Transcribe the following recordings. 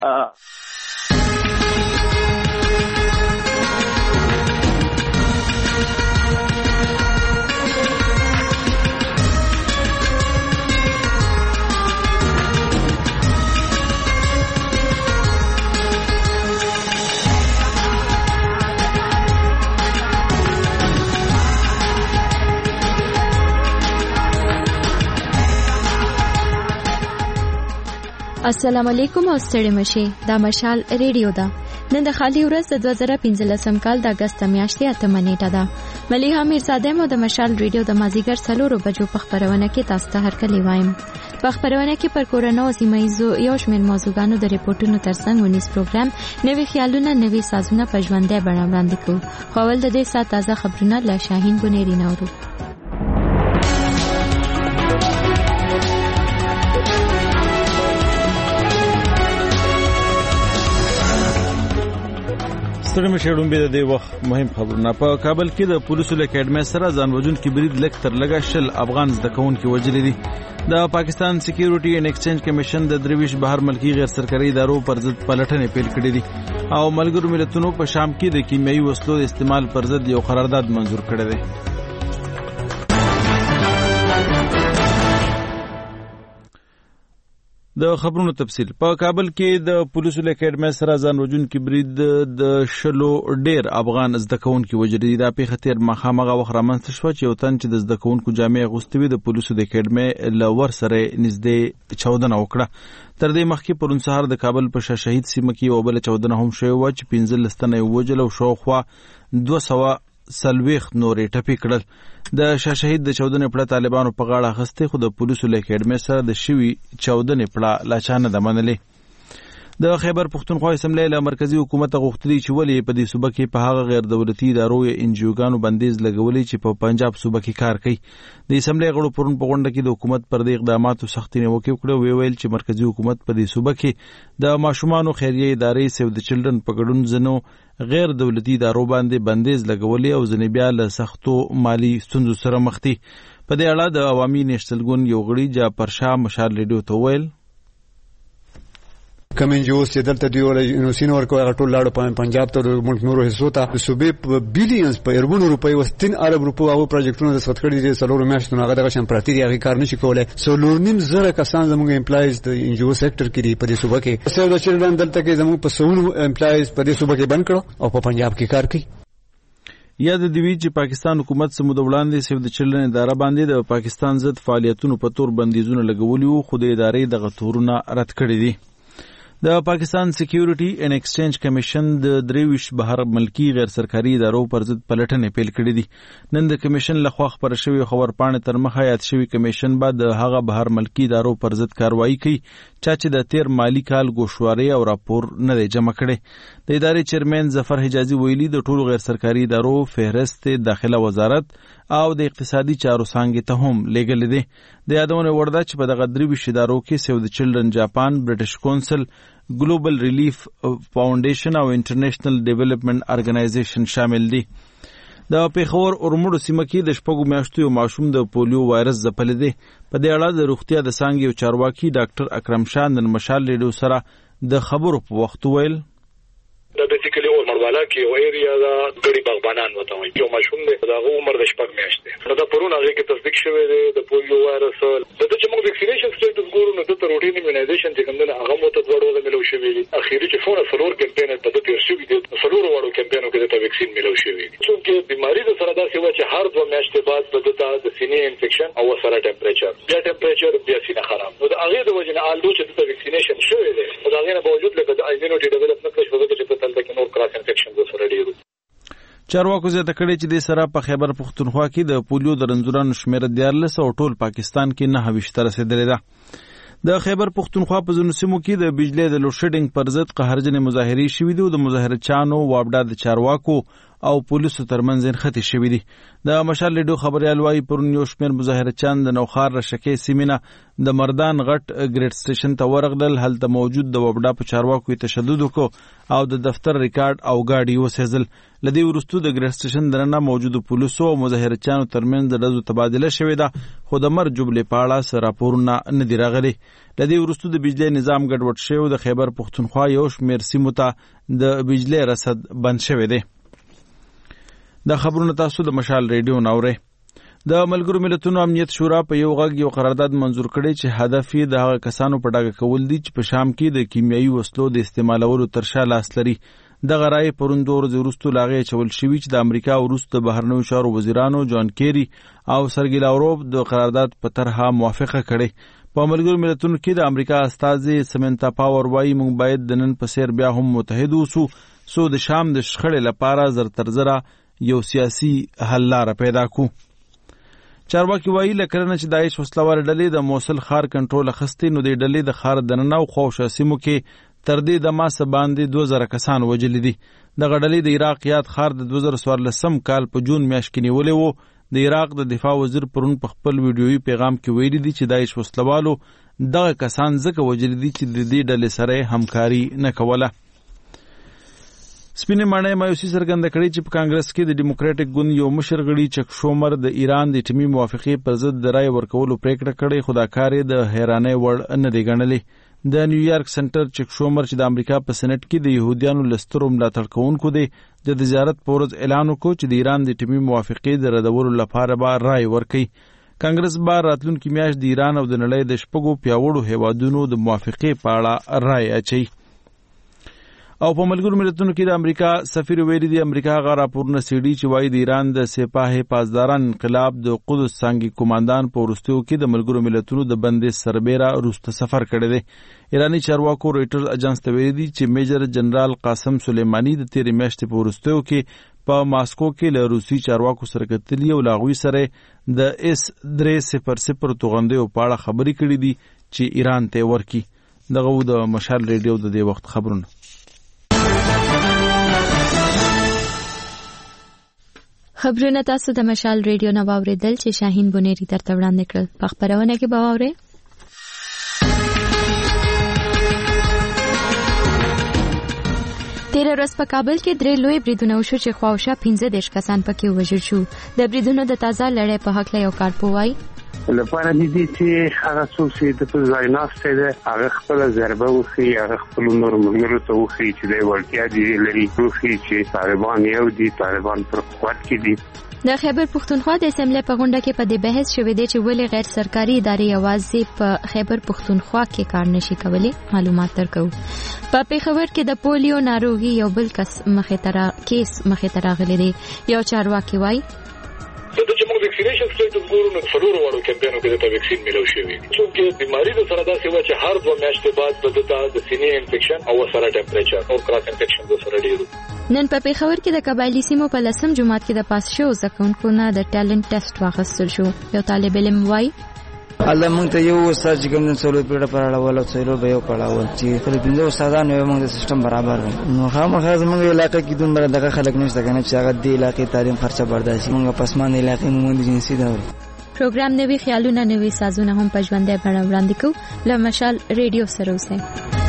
السلام علیکم او ستړي مشي دا مشال ریډیو ده. نن د خالی ورځ د 2015 کال د اگست میاشتې 8 نیټه ده. مليحه میرزاده مو د مشال ریډیو د مازیګر 4 بجو په خبرونه کې تاسو ته هرکلی وایم. په خبرونه کې پر کورونا او سیمایزو یو شمېر موضوعګانو د ریپورتونو ترڅنګ ونیس پروګرام نوي خیالونه نوي سازونه په ژوندۍ بڼه وړاندې کوو. خو ول د دې سات تازه خبرونه له شاهین بنيري نورو. ستړي مشرون به د وخت مهم خبرونه. په کابل کې د پولیسو له اکیډمۍ سره ځانوژونکي برید لږ تر لږه 10 افغان زده کوونکي وژلي دي. د پاکستان سکیورټي اینڈ ایکسچینج کمیشن د درویش بهر ملکی غیر سرکاري ادارو پر ضد پلټنې پیل کړې دي او ملګرو ملتونو په شام کې د کیمیاوي وسلو د استعمال پر ضد یو قرارداد منزور کړی دی. د خبرونو تفصیل. په کابل کې د پولیسو له اکیډمۍ سره ځانوژونکي برید د 10 ډیر افغان زده کوونکي وژلي دي. دا پیښه تیر مخامخ وخت رامنځته شوه چې یو تن چې د زده کوونکو جامې اغوستې وي د پولیسو د اکیډمۍ له ور سره نږدې چاودنه وکړه. تر دې مخکې پرون سهار د کابل په شاه شهید سیمه کې یو بل چاودنه هم شوې وه چې 15 تنه یې وژل او شاوخوا 200 نورې ټپي کړل. د شاه شهید د چاودنې پړه طالبانو په غاړه اخیستې، خو د پولیسو له اکیډمۍ سره د شوي چاودنې پړه لا چا نه ده منلې. د خیبر پښتونخوا اسمبلی له مرکزی حکومت غوښتلي چې ولې په دې صوبه کې په هغه غیر دولتي ادارو یا انجیوګانو بندیز لګولي چې په پنجاب صوبه کې کار کوي. د اسمبلی غړو پرون په غونډه کې د حکومت پر دې اقداماتو سختي نیوکه وکړه. ویل چې مرکزی حکومت په دې صوبه کې د ماشومانو خیریه ادارې سیو د چلډرن په ګډون ځنو غیر دولتي ادارو باندې بندیز لګولي او ځنې بیا له سختو مالی ستونزو سره مخ دي. په دې اړه د عوامي نېشنل ګوند یو غړي جعفر شاه مشال ریډیو ته ویل کوم انجوز چې دلته دی ولې نو ورکو هغه ټول لاړو په پنجاب ته ملک نورو حصو ته د صوبې په بلینز په اربونو روپۍ و 3 ارب روپو او پروجیکټونو د سود کړي دي سلور میاشتونو هغه دغه شان پراتی دی هغه کار نشي کولای. سلور نیم زره کسان زموږ امپلایز د انجو سېکټر کې دی په دې صوبه کې. سیو د چلډرن دلته کې زموږ په سونو امپلایز په دې صوبه کې بند کړو او په پنجاب کې کار کوي. یاد دی وی چې پاکستان حکومت سمود وړاندې سیو د چلډرن اداره باندې د پاکستان ضد فعالیتونو په تور بندیزونه لګولي وو، خو د ادارې دغه تورونه رد کړي دي. د پاکستان سکیورټي اینڈ ایکسچینج کمیشن د درویش بهر ملکی غیر سرکاري ادارو پر ضد پلټنې پیل کړې دي. نن د کمیشن لخوا خبر شوی خبرپاڼې تر مخه یاد شوی کمیشن بعد د هغه بهر ملکی ادارو پر ضد کاروایی کوي چې د تیر مالی کال ګوښواري او راپور نه دی جمع کړي. د ادارې چیرمن ظفر حجازي ویلي د ټولو غیر سرکاري ادارو فهرست داخله وزارت او د اقتصادي چارو څانګې ته هم لیږل دي. د یادونه وړ ده چې په دغه درویش ادارو کې سیو د چلډرن جاپان، برټش کونسل، ګلوبل ریلیف فاونډیشن او انټرنیشنل ډیولپمنٹ ارګنایزیشن شامل دي. د پیښور اورمړو سیمه کې د شپږو میاشتو یو ماشوم د پولیو وایرس ځپلی دی. په دې اړه د روغتیا د څانګې یو چارواکي ډاکټر اکرم شاه نن مشال ریډیو سره د خبرو په وخت ویل دا بیسیکلی اورمړوالا کې یو ایریا دا ګړي باغبانان وته وي. یو ماشوم دی دا عمر د 6 میاشتې دا پرون هغه کې تصدیق شوی دی د پولیو وایرس. د چې موږ ویکسینیشن سټیټس ګورو نو د روټین ایمونایزیشن چې کومه هغه مو ته ډوړو ملو شوی دی. اخیری چې فور سلور کمپاین په دې شوی دی سلور وړو کمپاینو کې د ویکسین ملو شوی دی. چې بیماری د سره دا څه چې هر 2 میاشتې بعد د سینې انفیکشن او سره ټمپریچر بیا سینه خراب نو د هغه د وجنه آلدو چې د ویکسینیشن شوی دی دا هغه نه باوجود لکه د ایمونټي ډیولپ نه کړی چې په تل کې نور کراس انفیکشن د سره ډیرو. چارواکو زیاته کړي چې د سره په خیبر پښتونخوا کې د پولیو د رنځورانو شمېر 14 او ټول پاکستان کې 29 رسیدلې ده. د خیبر پښتونخوا په ځینو سیمو کې د بجلی د لوډ شیډینګ پر ضد قهرجنې مظاهرې شوې دي او د مظاهرچیانو وابډا د چارواکو او پولیسو ترمنځ نښتې شوې دي. د مشال ریډیو خبريال وايي پرون یو شمېر مظاهره چان د نوخار رشکې سیمینه د مردان غټ ګریډ سټیشن ته ورغلل. هلته موجود د وبډا په چارواکو تشدد وکړ او د دفتر ریکارډ او گاډي وسېزل. لدی ورستو د ګریډ سټیشن درنه موجود پولیسو او مظاهره چانو ترمنځ د ډزو تبادله شوې ده، خو د مرګ جملې په اړه څه راپورونه نه دي راغلي. لدی ورستو د بجلی نظام ګډوډ شوی، د خیبر پښتونخوا یو شمېر سیمو ته د بجلی رسد بند شوی دی. دا خبرونه تاسو د مشال ریډیو ناوړئ. د ملګرو ملتونو امنیت شورا په یو غږ یو قرارداد منزور کړی چې هدف یې د هغه کسانو په ډاګه کول دي چې په شام کې د کیمیاوي وسلو د استعمالولو تر شا لاس لري. دغه رایې پرون 2 ورځې وروسته له هغې چول شوي چې د امریکا وروسته د بهرنیو چارو وزیرانو جان کیری او سرګي لاوروف د قرارداد په طرحه موافقه کړې. په ملګرو ملتونو کې د امریکا استازي سمنتا پاور وایي موږ باید د نن په څېر بیا هم متحد اوسو څو د شام د شخړې لپاره زر تر زره یو سیاسي حل لاره پیدا کړو. چارواکي وایي له کله نه چې داعش وسلوالې ډلې د موصل ښار کنټرول اخیستی نو د ډلې د ښار دننه او خواوشا سیمو کې تر دې د ماسه باندې 2000 کسان وژلي دي. دغه ډلې د عراق یاد ښار د 2014 کال په جون میاشت کې نیولی و. د عراق د دفاع وزیر پرون په خپل ویډیویي پیغام کې ویلي دي چې داعش وسلوالو دغه کسان ځکه وژلي دي چې د دې ډلې سره همکاري نه کوله. سپینې ماڼۍ مایوسي څرګنده کړې چې په کانګرس کې د ډیموکراټیک ګوند یو مشر غړي چک شومر د ایران د اټومي موافقې پر ضد د رای ورکولو پریکړه کړې، خو دا کار یې د حیرانۍ وړ نه دی ګڼلی. د نیویارک سنټر چک شومر چې د امریکا په سېنټ کې د یهودیانو له سترو ملاتړ کوونکو دی د زیارت په ورځ اعلان وکړ چې د ایران د اټومي موافقې د ردولو لپاره به رای ورکوي. کانګرس به راتلونکي میاشت د ایران او د نړۍ د 6 پیاوړو هیوادونو د موافقې په اړه رای اچوي. او په ملګرو ملتونو کې د امریکا سفیر ویلي دی امریکا هغه راپورونه څېړي چې وایي د ایران د سپاه پاسداران انقلاب د قدس څانګې کمانډان په وروستیو کې د ملګرو ملتونو د بندیز سربیره وروسته سفر کړی دی. ایراني چارواکو رویټرز اجانس ته ویلي دي چې میجر جنرال قاسم سلیمانی د تیرې میاشتې په وروستیو کې په ماسکو کې له روسي چارواکو سره کتلي او له هغوی سره د S-300 توغندیو په اړه خبرې کړې دي چې ایران ته ورکړي. دغه د مشال ریډیو د دې وخت خبرونه. خبرونه تاسو د مشال ریډیو نه واوریدل چې شاهین بونیری درته وړاندې کړل. په خبرونه کې به واورئ تیر ورځ په کابل کې 3 لوی بریدونه وشو چې خواوشا 15 کسان پکې وژل شو. د بریدونو د تازه لړۍ په حق له یو کارپوهی لپاره دي چې هغه څوک چې د ځایناسته ده هغه خپل ضربه وخی، هغه خپل نور ملګرو ته وخی چې د ورتیا دي لري وخی چې طالبان یو دي، طالبان پر قوت کې دي. د خیبر پښتونخوا د اسمبلی په غونډه کې په دې بحث شوې دی چې ولې غیر سرکاري ادارې یوازې په خیبر پښتونخوا کې کار نشي کولی. معلومات درکو. په پیښور کې د پولیو ناروغي یو بل کیس مخې ته راغلی دی. یو چارواکي وایي د چې موږ ویکسینیشن سټیټس ګورو نو څلور وړو کمپاینو کې د ویکسین ملو شوی چې بیماری د سره داسې و چې هر 2 میاشتې بعد د سینې انفیکشن او سره ټمپریچر او کراس انفیکشن د سره ډیرو. نن په پیښور کې د قبایلی سیمو په لسم جماعت کې د پاس شو زکونکو نه د ټالنت ټیسټ واخیستل شو. یو طالب علم وایي الله مونږ ته یو استاد چې کوم څلور پیړه پر اړول او څلور به یو پړاول چې پر پنځه استادانو یو موږ د سیستم برابر نو خامخا زموږ علاقې کې دومره دغه خلک نشته کنه چې هغه د علاقې تعلیم خرچه برداشت موږ پسمان علاقې موږ د جنسي دا پروګرام نوي خیالونه نوي سازونه هم په ژوندۍ بڼه وړاندې کوو. له مشال ریډیو سره اوسئ.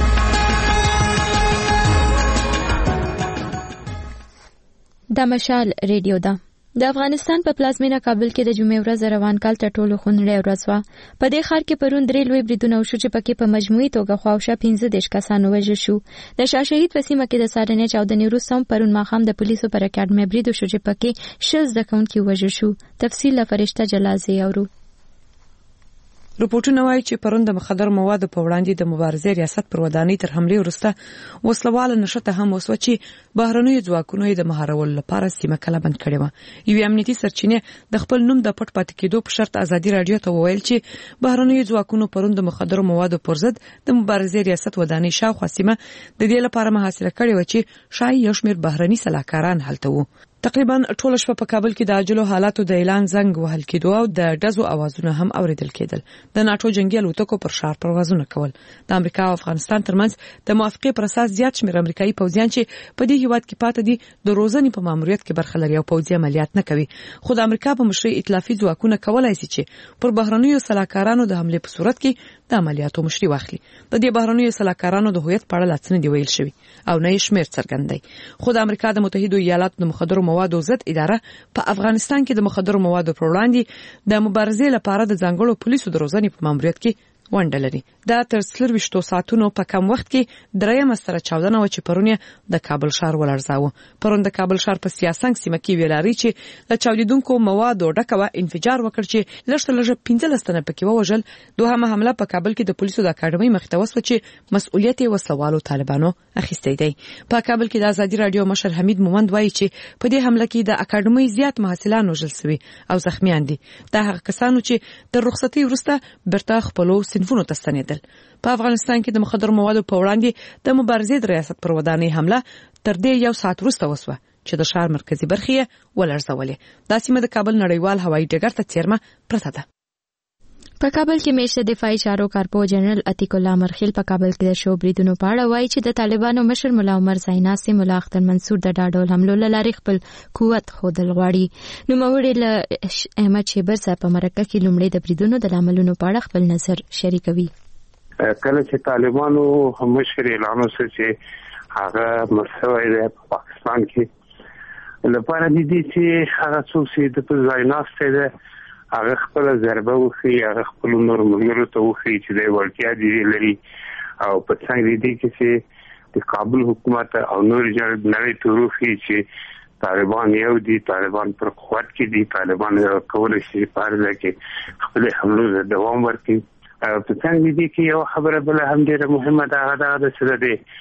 د مشال ریډیو دا د افغانستان په پلازمینه کابل کې د جمعې ورځ روان کال تر ټولو خونړۍ ورځ وه. په دې ښار کې پرون 3 لوی بریدونه وشو چې پکې په مجموعي توګه خواوشا 15 کسان وژل شو. د شاه شهید په سیمه کې د سارنې چاودنې وروسته هم پرون ماښام د پولیسو پر اکاډمۍ برید وشو چې پکې 60 زده کوونکي وژل شو. تفصیل له فرشته جلازي اورو. رپورټونه وایي چې پرون د مخدر موادو په وړاندې د مبارزې ریاست پر ودانۍ تر حملې وروسته وسلواله نشته هم وسوه چې بهرنیو ځواکونو یې د مهارولو لپاره سیمه کله بند کړې وه. یوې امنیتي سرچینې د خپل نوم د پټ پاتې کېدو په شرط ازادي راډیو ته وویل چې بهرنیو ځواکونو پرون د مخدر موادو پر ضد د مبارزې ریاست ودانۍ شاوخوا سیمه د دې لپاره محاصره کړې وه چې شاید یو شمېر بهرني سلاکاران هلته وو. تقریبا ټول شپه په کابل کې د عاجلو حالاتو د اعلان زنګ وهل کېدو او د ډزو اوازونه هم اوریدل کېدل. د ناتو جنگي الوتکو پر شار پروازونه کول. د امریکا او افغانستان ترمنځ د موافقې پر اساس زیات شمېر امریکایي پوځیان چې په دې هیواد کې پاتې دي د روزنې په ماموریت کې برخه لري او پوځي عملیات نه کوي. خو د امریکا په مشرۍ ائتلافي ځواکونه کولای شي چې پر بهرنیو سلاکارانو د حمله په صورت کې د عملیاتو مشري واخلي. د دې بهرنیو سلاکارانو د هویت په اړه لا څه نه دی ویل شوی او نه یې شمېر څرګند دی. خو د امریکا د متحده ایالاتو د مخدرو موادو ضد اداره په افغانستان کې د مخدرو موادو پر وړاندې د مبارزې لپاره د ځانګړو پولیسو د روزنې په ماموریت کې ونډه لري. دا تر 24 ساعتونو په کم وخت کې درېمه سره چاودنه و چې پرونه د کابل ښار ولړزاوه. پرون د کابل ښار په سیاسنګ سیمه کې ویلاري چې له چاودیدونکو موادو ډکه انفجار وکړ چې لږ 15 تنه پکې ووژل. دوهمه حمله په کابل کې د پولیسو د اکاډمۍ مخ ته وسوه چې مسؤلیت یې وسوالو طالبانو اخیستی دی. په کابل کې د ازادي رادیو مشر حمید مومند وایي چې په دې حمله کې د اکاډمۍ زیات محصلان وژل شوي او زخمیان دي. دا هغه کسانو چې د رخصتۍ وروسته برته خپلو صنفونو ته ستنېدل. په افغانستان کې د مخدرو موادو په وړاندې د مبارزې د ریاست پر ودانۍ حمله تر دې یو ساعت وروسته وسوه چې د ښار مرکزی برخه ولړزولې. دا سیمه د کابل نړیوال هوایي ډګر ته څیرمه پرته ده. په کابل کې میشته دفاعي چارو کارپو جنرال عتیق الله مرخیل په کابل کې د شو بریدونو په اړه وایي چې د طالبانو مشر مولا عمر زایناسي مولا اختر منصور د ډاډول حملو لاري خپل قوت خودل غواړي. نو موري له احمد شیبر صاحب په مرکه کې لومړی د بریدونو د عملونو په اړه خپل نظر شریکوي. کله چې طالبانو مشر اعلان وکړ چې هغه مرسوي د پاکستان کې لپاره دي چې هغه څوک چې د زایناسي ده هغه خپل ضربه وخی هغه خپل نور ملګرو ته وخی چې د ورتیا دي لري او په څنګه دي چې د کابل حکومت او نور نړۍ ته وخی چې طالبان یو دي، طالبان پر قوت کې دي، طالبان کولای شي په اړه کې خپل حمله دوام ورکړي. په څنګه دي کې یو خبره بل هم ډیره مهمه ده دا چې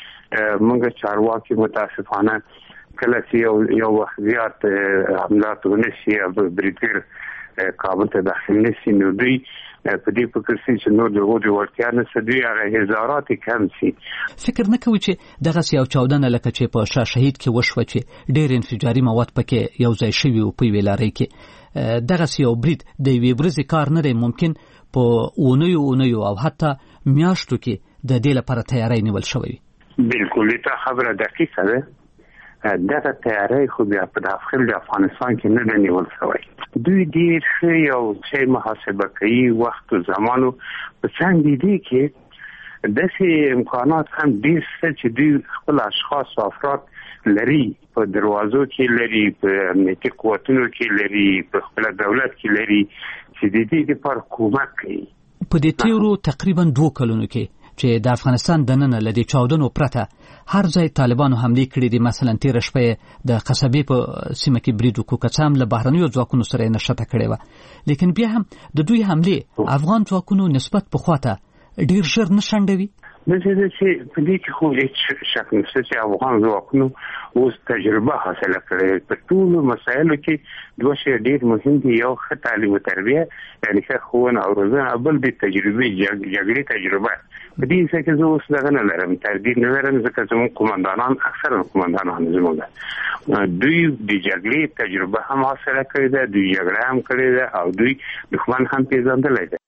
د موږ چارواکي متاسفانه کله چې یو وخت زیات حملات ونشي او بریټر کابل ته داخل نشي نو دوی په دې فکر چې نو دغه د ورتیا نه سدي هغه هزارات کم شي. فکر نه کوي چې دغه یو چاودنه لکه چې په شاه شهید کې وشو چې ډېر انفجاري مواد پکې یو ځای شوی او په ویلاري کې دغه یو برید د وی برز کار نه ممکن په اونیو او حتی میاشتو کې د دې لپاره تیاری نیول شوی. بالکل دا خبره دقیقه ده. دغه تیاری خو بیا په داخل د افغانستان کې نه نیول شوی. دوی ډیر یو څه محاسبه کوي وخت او زمانو په څنګه دي کې داسې امکانات هم ډیر چې دوی خپل اشخاص او افراد لري په دروازو کې لري په امنیتي قوتونو کې لري په خپل دولت کې لري چې د دې لپاره کومک کوي. په دې تیرو تقریبا 2 کلونو کې چې د افغانستان د نن لدی چاودنو پرته هر ځای طالبانو حمله کړې دي. مثلا تیر شپه د قصبې په سیمه کې برید وکړ کڅام له بهرنیو ځواکونو سره نشته کړې و، لیکن بیا هم د دوی حمله افغان ځواکونو نسبت په خواته ډیر ژر نشندوي. مثل چې په دې کې خو هیڅ شک نشته چې افغان ځواکونو اوس تجربه حاصله کړې په ټولو مسایلو کې. دوه شی ډیر مهم دي، یو ښه تعلیم او تربیه یعنی ښه ښوونه او روزنه، بل د تجربه جګړې تجربه. په دې کې زه اوس دغه نه لرم، تردید نه لرم ځکه زموږ قومندانان اکثره قومندانان زموږ دوی د جګړې تجربه هم حاصله کړې ده، دوی جګړه هم کړې ده او دوی دښمن هم پیژندلی ده.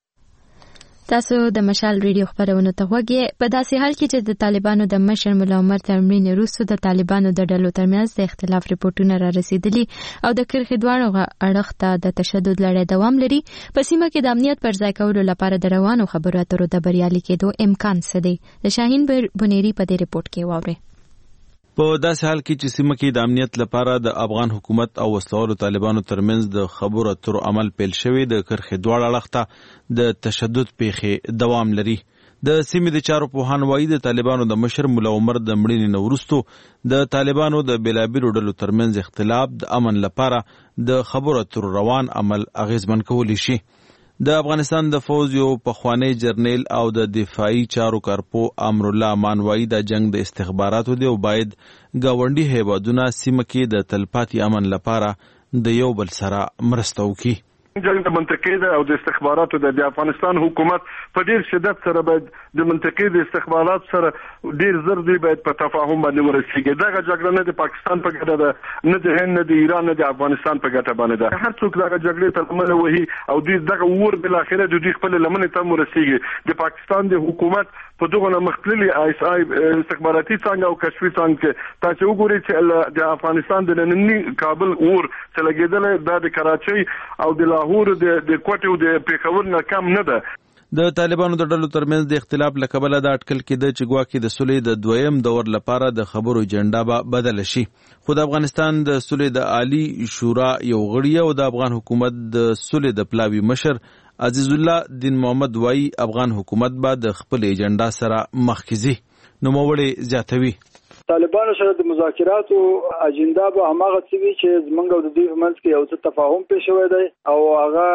تاسو د مشال ریډیو خبرونه ته وګورئ. په داسې حال کې چې د طالبانو د مشر مولا عمر تمرین وروسته د طالبانو د ډلو ترمنځ د اختلاف ریپورتونه را رسیدلي او د کرخې دواړو اړخ ته د تشدد لړۍ دوام لري. په سیمه کې د امنیت پر ځای کولو لپاره د روانو خبرو اترو د بریالي کېدو امکان څه دی؟ د شاهین بنيري په دې ریپورت کې واورئ. په داسې حال کې چې سیمه کې د امنیت لپاره د افغان حکومت او وسلوالو طالبانو ترمنځ د خبرو اترو عمل پیل شوی، د کرخې دواړو اړخ ته د تشدد پیښې دوام لري. د سیمې د چارو پوهان وایي د طالبانو د مشر مولا عمر د مړینې نه وروسته د طالبانو د بیلابیلو ډلو ترمنځ اختلاف د امن لپاره د خبرو اترو روان عمل اغیزمن کولی شي. د افغانستان د فوج یو پخوانی جرنیل او د دفاعي چارو کارپو امر الله امان وایي د جنگ د استخباراتو دی او باید گاونډي هیوادونه سیمه کې د تلپاتې امن لپاره د یو بل سره مرسته وکړي. جنگ د منطقې ده او د استخباراتو د افغانستان حکومت په ډیر شدت سره باید د منطقې د استخبارات سره ډیر زر دی باید په تفاهم باندې ورسیږي. دغه جګړه نه د پاکستان په ګټه ده، نه د هند، نه د ایران، نه د افغانستان په ګټه باندې ده. هر څوک دغه جګړې ته لمنه وهي او دوی دغه ور بل اخره د دوی خپل لمنه ته ورسیږي. د پاکستان د حکومت په دغه مختلفي ISI استخباراتي څنګه او کشفي څنګه تاسو وګورئ چې د افغانستان د نننی کابل ور چې لګیدل د کراچۍ او د لاهور د کوټې او د پیښور نه کم نه ده. د طالبانو د ډلو ترمنځ د اختلاف لکبله د اټکل کېده چې ګواکې د صلح د دویم دور لپاره د خبرو ایجنډا به بدل شي. خو د افغانستان د صلح د عالی شورا یو غړی او د افغان حکومت د صلح د پلاوی مشر عزیز الله دین محمد وای افغان حکومت به د خپل ایجنډا سره مخکزي. نو موړي زیاتوي طالبانو سره د مذاکراتو اجنډا به هماغه څه وي چې زمونږ د دوی منځ کې یو څه تفاهم پېښ شوی دی او هغه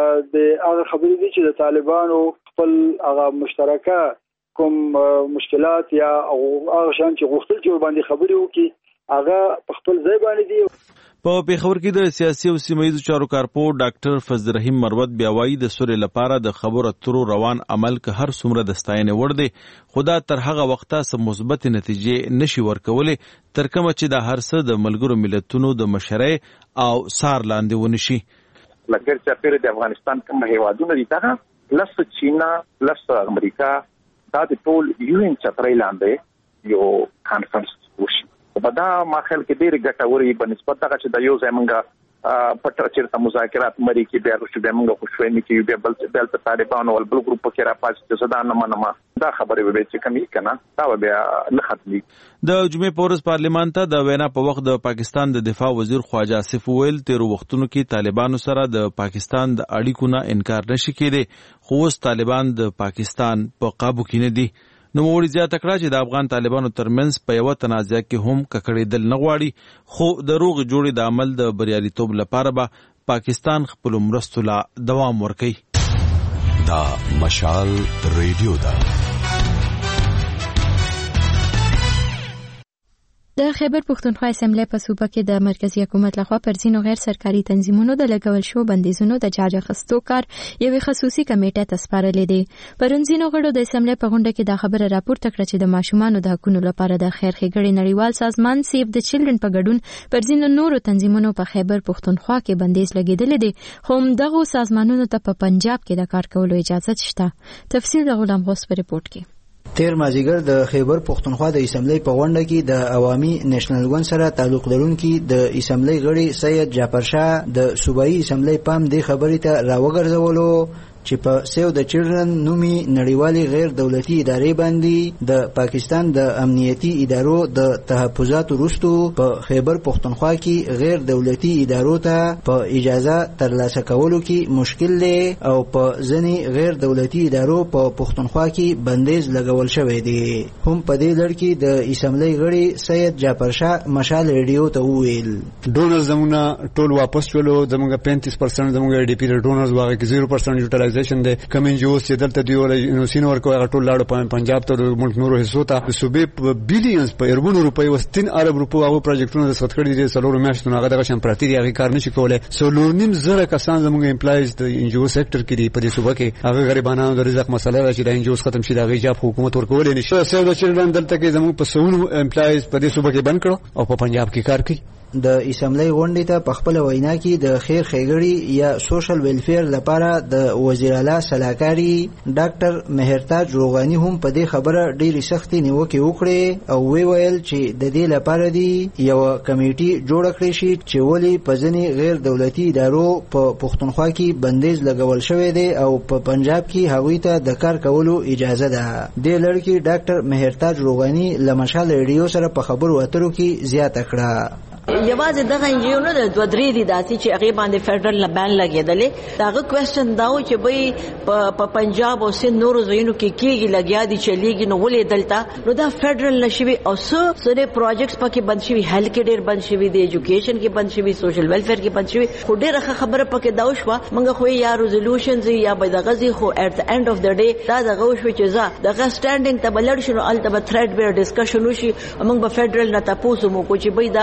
د هغه خبرې دي چې د طالبانو خپل هغه مشترکه کوم مشکلات یا هغه شان چې غوښتل چې باندې خبرې وکړي هغه په خپل ځای باندې دي. په پیښور کې د سیاسي او سیمه‌ییزو چارو کارپو ډاکټر فضل رحیم مروت بیا وایي د صلح لپاره د خبرو اترو روان عمل که هر څومره د ستاینې وړ دی خو دا تر هغه وخته سم مثبت نتیجې نشي ورکولی تر کومه چې د هر څه د ملګرو ملتونو د مشرۍ او سار لاندې ونشي. لکه چې پیر د افغانستان کوم هیوادونه دي دا لس چینا لس امریکا دا د ټول UN چترۍ لاندې یو کانفرنس وشي. په دا ماخل کې ډېر ګټوري په نسبت هغه چې د یو ځمنګ پټ چیرته مذاکرات مری کې بیا چې موږ خوشوي کې بیا بل ته طالبان او بل ګروپ کې را پاتې چې صدا نه منما دا خبره به چې کمی کنه دا بیا نه ختمي. د جمعې پورس پارلیمان ته د وینا په وخت د پاکستان د دفاع وزیر خواجه آصف ویل تیر وختونو کې طالبانو سره د پاکستان د اړیکو نه انکار نشي کېدی خو اوس طالبان د پاکستان په قابو کې نه دي. نو موړي زیاته کړه چې د افغان طالبانو ترمنځ په یو تنازع کې هم ککړېدل نه غواړي خو د روغ جوړې د عمل د بریالیتوب لپاره به پاکستان خپل مرستو لا دوام ورکوي. دا مشال ریډیو دا د خیبر پښتونخوا اسمبلی په صوبه کې د مرکزی حکومت لخوا پر ځینو غیر سرکاري تنظیمونو د لګول شو بندیزونو د جاج اخیستو کار یوې خصوصي کمیټې ته سپارلې دي. پرون ځینو غړو د اسمبلی په غونډه کې دا خبره راپورته کړه چې د ماشومانو د حقوقو لپاره د خیر ښېګڼې نړیوال سازمان سیف د چلډرن په ګډون پر ځینو نورو تنظیمونو په خیبر پښتونخوا کې بندیز لګیدل دي خو دغه سازمانونو ته په پنجاب کې د کار کولو اجازه شته. تفصیل د غلام غوث په ریپورت کې. تیر مازیګر د خیبر پښتونخوا د اسمبلی په غونډه کې د عوامي نېشنل ګوند سره تعلق لرونکي د اسمبلی غړي سید جعفر شاه د صوبایي اسمبلی پام دی خبرې ته راوګرځولو چې په سیو د چلډرن نومي نړیوالي غیر دولتي ادارې باندې د پاکستان د امنیتي ادارو د تحفظات وروسته په خیبر پښتونخوا کې غیر دولتي ادارو ته په اجازه ترلاسه کولو کې مشکل دی او په ځینې غیر دولتي ادارو په پښتونخوا کې بندیز لګول شوی دی. هم په دې لړ کې د اسمبلی غړي سید جعفر شاه مشال ریډیو ته وویل ډونرز زموږ ټول واپس شولو زموږ 35% زموږ DP ډونرز واغې کې 0% یوټیلایزیشن دی. کوم NGOs چې دلته دی ول یونیورسيټي ورکو هغه ټول لاړو پنجاب ته ملک نورو حصو ته صوبې بلینز په اربونو روپۍ و 3 ارب روپۍ هغه پروجیکټونه د سود کړي دي څلور میاشتونه هغه دغه شان پراتی دی هغه کار نشي کولای. څلور نیم زره کسان زموږ امپلایز د NGO سېکټر کې دی په دې صوبه کې هغه غریبانو د رزق مسله ده چې د NGOs ختم شي دا غیجاب حکومت ورکول نشي. سیو د چلډرن دلته کې زموږ په سونو امپلایز په دې صوبه کې بند کړو او په پنجاب کې کار کوي. د اسمبلی غونډې ته په خپل وینا کې د خیر ښېګړې یا سوشل ویلفیر لپاره د وزیر اعلی سلاکاري ډاکټر مهرتاج روغانی هم په دې خبره ډېرې سختې نیوکې وکړې او ویل چې د دې لپاره دی یو کمیټي جوړه کړې شي چې ولې په ځینې غیر دولتي ادارو په پښتونخوا کې بندیز لګول شوی دی او په پنجاب کې هغوی ته د کار کولو اجازه ده. دې لړ کې ډاکټر مهرتاج روغانی له مشال ریډیو سره په خبرو اترو کې زیاته کړه. یوازې دغه انجیو نه د دوه درې دي داسې چې هغې باندې فیډرل نه بین لګېدلې د هغه کوېسچن دا و چې بی په پنجاب او سند نورو ځایونو کې کېږي لګیا دي چلیږي نو ولې دلته نو دا فیډرل نه شوي او څه پروجیکټس پکې بند شوي هیلث کې ډېر بند شوي دي ایجوکیشن کې بند شوي سوشل ویلفیر کې بند شوي خو ډېره ښه خبره پکې دا وشوه موږ خو یا ریزولوشنز یا به دغه ځي خو ایټ د اینډ اف د ډے دا دغه وشوه چې زه دغه سټینډینګ ته به لړ شو نو هلته به تھریډ بیر ډسکشن وشي موږ به فیډرل نه تپوس وکړو چې بی دا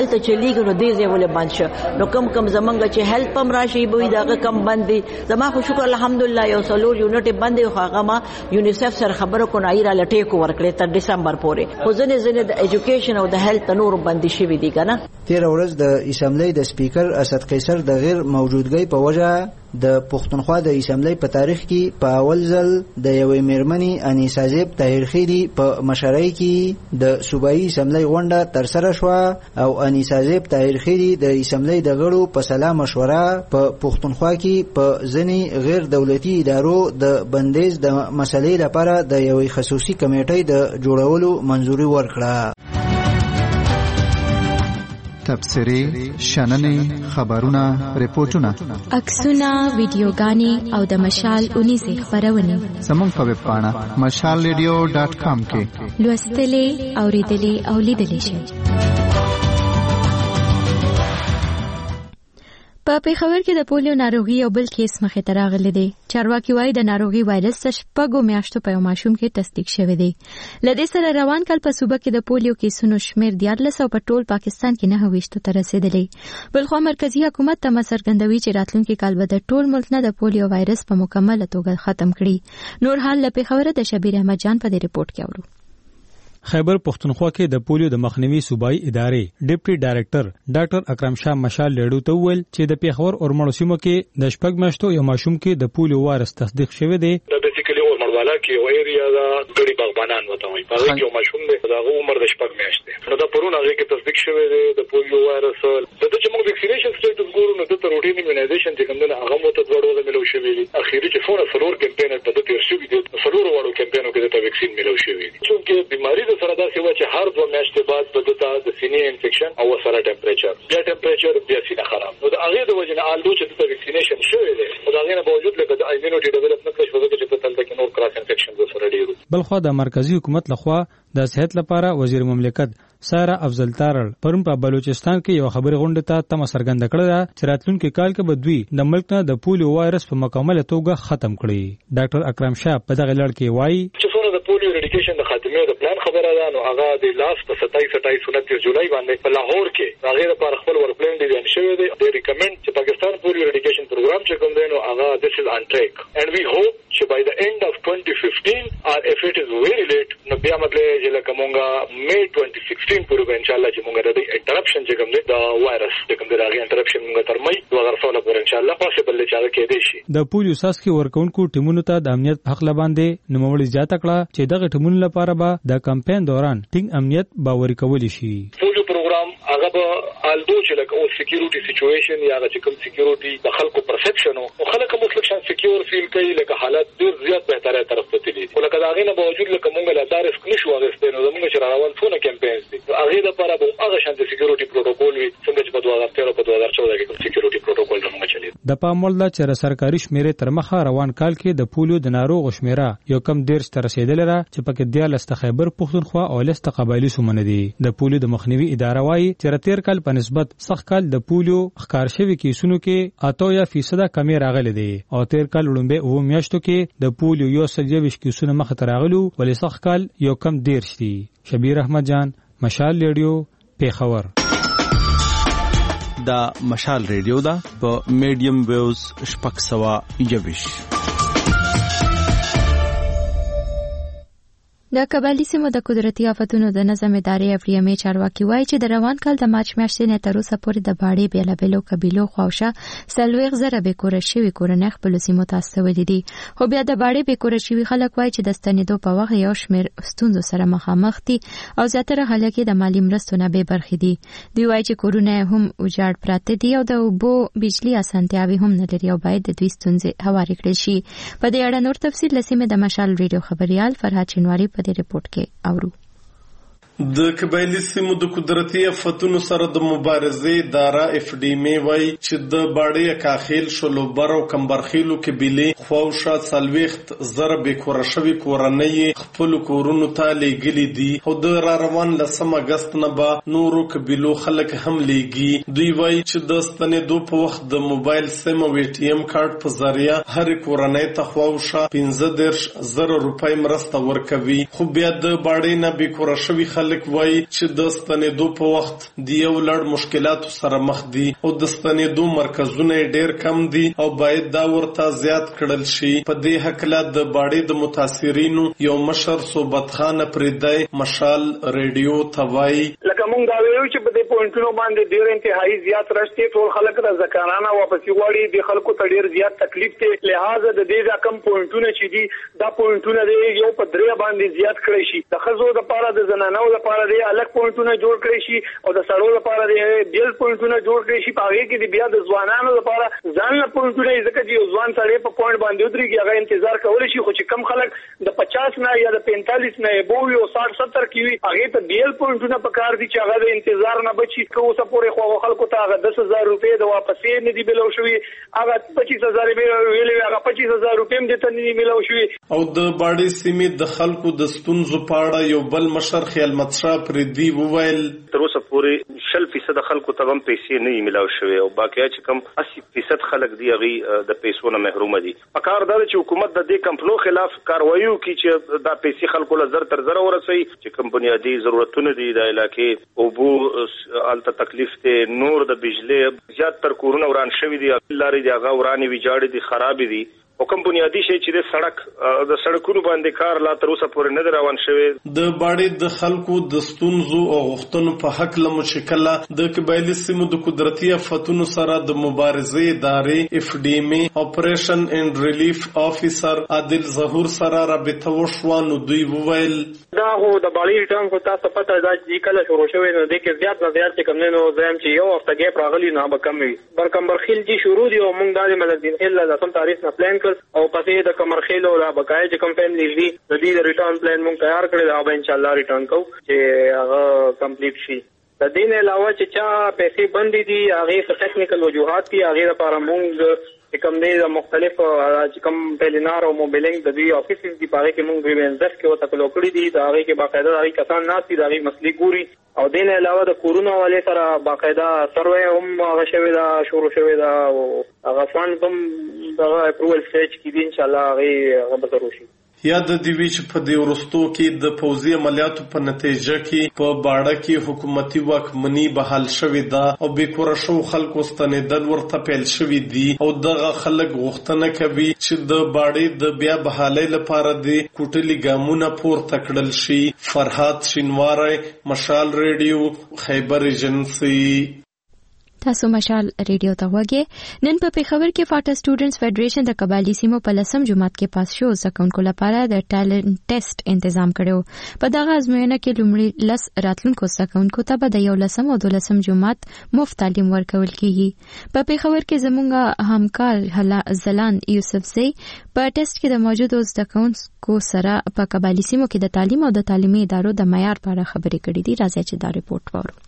هلته چلیږي نو دې ځای ولې بند شو نو کم زمونږ چې هیلث پم راشي به دغه کم بند دي زما خو شکر الحمدلله یو څلور یونټ بند یو هغه ما یونیسف سره خبرو کو نایره لټې کو ورکړې تر دسمبر پورې خو ځنه د ایجوکیشن او د هیلث نور بند شي دي کنه. تیر ورځ د اسمبلی د سپیکر اسد قیصر د غیر موجودګۍ په وجه د پښتونخوا د اسمبلی په تاریخ کې په اول ځل د یوې میرمنې انیسا زیب طاهرخیلي په مشرۍ کې د صوبایي اسمبلی غونډه ترسره شوه او انیسا زیب طاهرخیلي د اسمبلی د غړو په سلا مشوره په پښتونخوا کې په ځینې غیر دولتي ادارو د بندیز د مسلې لپاره د یوې خصوصي کمیټې د جوړولو منځوري ورکړه. تبصرې، شننې، خبرونه، ریپورتونه، عکسونه، ویډیوګانې او د مشال 19 خبرونه زموږ په ویب پاڼه mashalradio.com کې لوستلې، اوریدلې او لیدلې شئ. په پیښور کې د پولیو ناروغي یو بل کیس مخې ته راغلی دی. چارواکي وایي د ناروغي وایرس شپږو میاشتو په یو ماشوم کې تصدیق شوی دی. له دې سره روان کال په صوبه کې د پولیو کیسونو شمېر 1400 په ټول پاکستان کې 9 ته رسیدلی. بلخو مرکزی حکومت تمه څرګندوي چې راتلونکي کال به د ټول ملک نه د پولیو وایرس په مکمله توګه ختم کړي. نور حال له پیښور د شبیر احمد جان په دې رپورت کې اورو. خیبر پختونخوا کې د پولیو د مخنیوي صوبایي ادارې ډیپټي ډایریکټر ډاکټر اکرم شاه مشال لیډو ته ویل چې د پیښور اورمړو سیمو کې د شپږ میاشتو یو ماشوم کې د پولیو وایرس تصدیق شوی دی. والا کې یو ایریا دا غړي باغبانان وته وي په کې یو ماشوم دی دا عمر د شپږ میاشتې نو دا پرونه هغه کې تصدیق شوی دی د پولیو وایرس د چې موږ ویکسینیشن سټیټس ګورو نو د روټین ایمونایزیشن چې کوم نه هغه مو ته ډوډو د ملو شوی دی اخیری چې فلور کمپاین په د تیر شوی دی فلور وړو کمپاینو کې د ویکسین ملو شوی دی چې بیماری د سره دا سی و چې هر 2 میاشتې بعد د سینې انفیکشن او سره ټمپریچر بیا سینه خراب نو د هغه د وجه نه آلدو چې د ویکسینیشن شوی دی او دا غینه باوجود لکه د ایمونټي ډیولپمنٹ نشو چې په تل کې نور کراس انفیکشن د سره ډیرو. بلخو د مرکزی حکومت لخوا د صحت لپاره وزیر مملکت سارا افضل تارل پرون په بلوچستان کې یو خبري غونډه ته تم سرګند کړه چې راتلونکي کال کې به دوی د ملک نه د پولیو وایرس په مکمله توګه ختم کړي. ډاکټر اکرم شاه په دغه لړ کې وایي چې څونه د پولیو اریډیکیشن د خاتمه د پلان خبره ده نو هغه د لاس په 27 جولای باندې په لاهور کې هغه لپاره خپل ورک پلان ډیزاین شوی دی. د ریکمند چې پاکستان پولیو اریډیکیشن پروګرام چې کوم دی نو هغه this is on track and we hope چې by the end of 2015 or if it is very late نو بیا مطلب چې لکه مونږه May 2016 پورې ان شاء الله چې مونږ د انټرپشن چې کوم دی د وایرس چې کوم دی هغه انټرپشن مونږ تر مې 2016 پورې ان شاء الله پاسبل چې هغه کې دی شي. د پولیو ساس کې ورکونکو ټیمونو ته د امنیت حق لباندې نوموړي زیاته کړه چې دغه ټیمونو لپاره به د کمپاین دوران ټینګ امنیت باوري کول شي. پولیو پروګرام هغه به آلدو چې لکه او سکیورټي سچويشن یا چې کوم سکیورټي د خلکو پرسپشن او خلک مطلق شان سکیور فیل کوي لکه حالت ډیر زیات بهتره طرف ته تللی ولکه دا غینه باوجود لکه مونږ لا دارس نشو غوښتنه نو موږ چې راوړل څونه کمپاینز دي هغه لپاره به هغه شان د سکیورټي پروتوکول وي څنګه چې په 2013 او 2014 کې کوم سکیورټي پروتوکول موږ چلی د پامول د چر سرکاري شمیرې تر مخه روان کال کې د پولیو د ناروغ شمیره یو کم 13 تر رسیدل را چې پکې د لست خیبر پختونخوا او لست قبایلی سومنه دي. د پولیو د مخنیوي اداره وايي چې تیر کال په نسبت سخت کال د پولیو ښکار شوی کیسونو کې 8% کمی راغلي دي او تیر کال وړاندې او میاشتو کې د پولیو یو سلجوي کیسونه مخ ته راغلو ولې سخت کال یو کم 13 دي. شبیر احمد جان مشال ریډیو پیښور. دا مشال ریډیو دا په میډیم ویوز شپږ سوا یوش. د قبایلی سیمو د قدرتي آفتونو د نظم ادارې افریمي چارواکي وایي چې د روان کال د مارچ میاشتې نه تر اوسه پورې د باړې بیلابیلو قبیلو خواوشا 30,000 بېکوره شوي کورنۍ خپلو سیمو ته استولي دي. خو بیا د باړې بېکوره شوي خلک وایي چې د ستنېدو په وخت یو شمېر ستونزو سره مخامخ دي او زیاتره خلک یې د مالي مرستو نه بې برخې دي. دوی وایي چې کورونه هم ویجاړ پراته دي او د اوبو بجلي اسانتیاوې هم نه لري او باید د دوی ستونزې هوارې کړل شي. په دې اړه نور تفصیل له سیمې د مشال ریډیو خبريال فرهاد شینواری په دې رپورت کې اورو. د قبایلی سیمو د قدرتي آفتونو سره د مبارزې اداره اف ډی ام وايي چې د باړې کاخیل شلوبر او کمبرخیلو قبیلې خواوشا سلويخت زره بېکوره شوي کورنۍ خپل کورونو ته لېږلي دي او د روان 10 اگست نه به نورو قبیلو خلک هم لېږي. دوی وايي چې د ستنېدو په وخت د موبایل سیم او ای ټي ام کارت په ذریعه هر کورنۍ ته خواوشا 15,000 روپۍ مرسته ورکوي. خو بیا د باړې نه بېکوره شوي خلک وایي چې د ستنېدو په وخت د یو لړ مشکلاتو سره مخ دي او د ستنېدو مرکزونه ډېر کم دي او باید دا ورته زیات کړل شي. په دې هکله د باړې د متاثرینو یو مشر صوبت خان پریدای مشال ریډیو ته وایي لکه مونږ دا ویو چې په دې پوینټونو باندې ډېر انتهایی زیات راشتي ټول خلک د ځکانانه واپس وړي د خلکو ته ډېر زیات تکلیف ته لہذا د دې دا کم پوینټونه چې دي دا پوینټونه د یو په درې باندې زیات کړی شي. د خزو لپاره د زنانو لپاره د الګ پوینټونه جوړ کړی شي او د سړو لپاره د بیل پوینټونه جوړ کړی شي. په هغه کې د بیا د ځوانانو لپاره ځان له پوینټونه ځکه چې ځوان سړی په پوینټ باندې ودرېږي هغه انتظار کولی شي خو چې کم خلک د 50 نه یا د 45 نه ابو یو 60-70 کې وي هغه ته بیل پوینټونه په کار دي چې هغه د انتظار نه بچي کو اوسه پورې خو خلکو ته هغه 10,000 روپۍ د واپسې نه دی بلو شوی هغه 25,000 ویلې هغه 25,000 روپۍ هم د تنې ملو شوی. او د باړې سیمې د خلکو د ستونزو په اړه یو بل مشر خیالمت شاه پریدي وویل تر اوسه پورې 60% خلکو ته هم پیسې نه ملو شوی او باقي چې کم 80% خلک دی هغه د پیسو نه محروم دي. پکار دا چې حکومت د دې کمپنو خلاف کاروایي وکړي چې دا پیسې خلکو له زر تر زر ورسوي چې کوم بنیادی ضرورتونه دي د علاقې او بو الته تکلیف ته نور د بجلی زیات تر کورونه وران شوی دي لارې دی هغه ورانې ویجاړې دي خراب دي او کوم بنیادی شی چې د سړکونو باندې کار لا تر اوسه پورې نه روان شوی. د باړې د خلکو د ستونزو او غوښتنو په حق له مشکله د قبایلی سیمو د قدرتي آفتونو سره د مبارزې ادارې FDM اپریشن اینڈ ریلیف افیسر عادل ظهور سره رابطه وشوه نو دوی وویل دا هو د باړې ریټرن کو تاسو پته دا چې کله شروع شوی نو د کې زیات نه زیات کم نه نو زم چې یو هفته کې راغلی نه به کم وي برکمبرخیل دي شروع دي او موږ د ملدین الا د سم تاریخ نه پلان او پسې د کمرخیل او لا بقای چې کم فیملی دي د دې ریټرن پلان موږ تیار کړی دا به ان شاء الله ریټرن کوو چې هغه کمپلیټ شي. د دې نه علاوه چې چا پیسې بندې دي هغه ټیکنیکل وجوهات دي هغه لپاره موږ کوم دې مختلف چې کوم پلینار او موبیلینګ د دې افیسز دی پاره کې موږ وینځر کې وته کلوکړی دي دا هغه کې باقاعده هغه کسان ناسي دا هغه مسلې ګوري او دین علاوه د کورونا والے سره باقاعده سروې هم هغه شوی دا شروع شوی دا او هغه فند هم دا اپروول سټیج کې دي ان شاء الله هغه به ضروري شي. یا د دې چې په دې ورستو کې د پوځي عملیاتو په نتیجه کې په باړه کې حکومتي واکمني بحال شوې ده او بیکوره شو خلکو ستنېدل ورته پیل شوې دي او دغه خلک غوښتنه کوي چې د باړې د بیا بحالۍ لپاره د کوټلي ګامونه پورته کړل شي. فرهاد شینواری مشال ریډیو خیبر ایجنسی. تاسو مشال ریډیو ته وګورئ. نن په پیښور کې فاټا سټوډنټس فدریشن د قبایلی سیمو په لسم جمعات کې پاس شو زکونکو لپاره د ټالنت ټیسټ تنظیم کړو. په دغه ازموینه کې لومړی لس راتلونکو زکونکو ته به د 11 او 12 جمعات مفت تعلیم ورکول کیږي. په پیښور کې زموږ همکار حلا زلان یوسف زئی په ټیسټ کې د موجودو زکونکو سره په قبایلی سیمو کې د تعلیم او د تعلیمي ادارو د معیار په اړه خبرې کړې دي. راځي چې دا ریپورت وورو.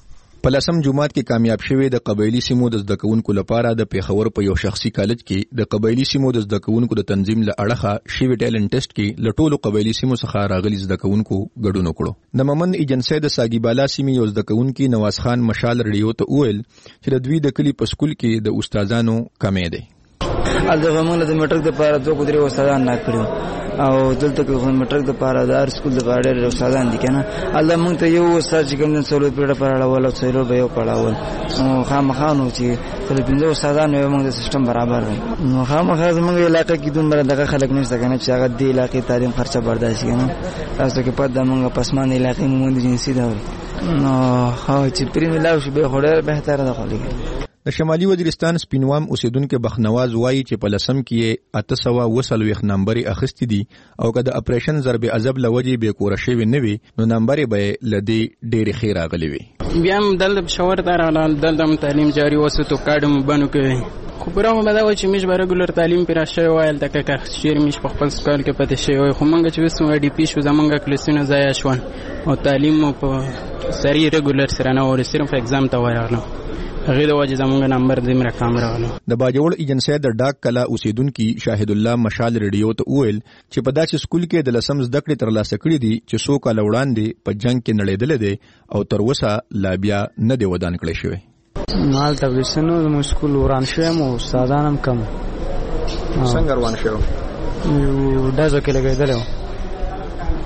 په لسم جمعات کې کامیاب شوی د قبایلی سیمو د زده کوونکو لپاره د پیښور په یو شخصي کالج کې د قبایلی سیمو د زده کوونکو د تنظیم له اړخه شوی ټالنت ټیسټ کې له ټولو قبایلی سیمو څخه راغلي زده کوونکو ګډون وکړو. د ممن ایجنسی د ساګیبالا سیمې یو زده کوونکي نواز خان مشال ریډیو ته وویل چې د دوی د کلی په سکول کې د استادانو کمې دی. البته موږ د میټرک د لپاره 2-3 استادان نه کړو او دلته کې میټرک د لپاره د هر سکول د لپاره استادان دي کنه. الله موږ ته یو استاد چې کوم سہولت پیډه پراړول او څیرو به یو پړاول نو خامخانو چې کله 15 استادان یو موږ د سیستم برابر وي نو خامخا زموږ علاقې کې دومره دغه خلک نشته کنه چې هغه د علاقې تعلیم خرچه برداشت کنه. تاسو کې پد موږ پسمان علاقې موږ د جنسي دا نو ها چې پرې ملاو شي به خوري به تر ده خولي. د شمالي وزیرستان سپینوام اوسیدونکو بخنواز وایي چې په لسم کې 820 نمبر اخیستی دي او که د اپریشن ضرب عذاب لوجي به کور شوی نه وي نو نمبر به لدی ډېر خیر اغلی وي. بیا هم دلته شاور تر دلته تعلیم جاری وساتو کاډم بنو کوي خو پرمو به دا و چې مش به رګولر تعلیم پر راشي وایل د ککه شیر مش په خپل سکول کې پته شي خو مونږ چې وسو ډي پی شو زمونږ کلاسونه ځای شون او تعلیم په سری رګولر سره نه ور صرف ایگزام ته وایغلو هغه د واجب زمونږ نمبر دې مرا کام راغلو. د باجوړ ایجنسی د ډاک کلا اوسیدونکو شاهد الله مشال ریډیو ته وویل چې په داسې سکول کې د لسم زده کړې ترلاسه کړې دي چې څو کال وړاندې په جنگ کې نړیدل دي او تر اوسه لا بیا نه دی ودان کړی شوی. مال تبلیسنو د سکول وران شوی مو استادانم کم څنګه روان شو یو دازو کې لګیدل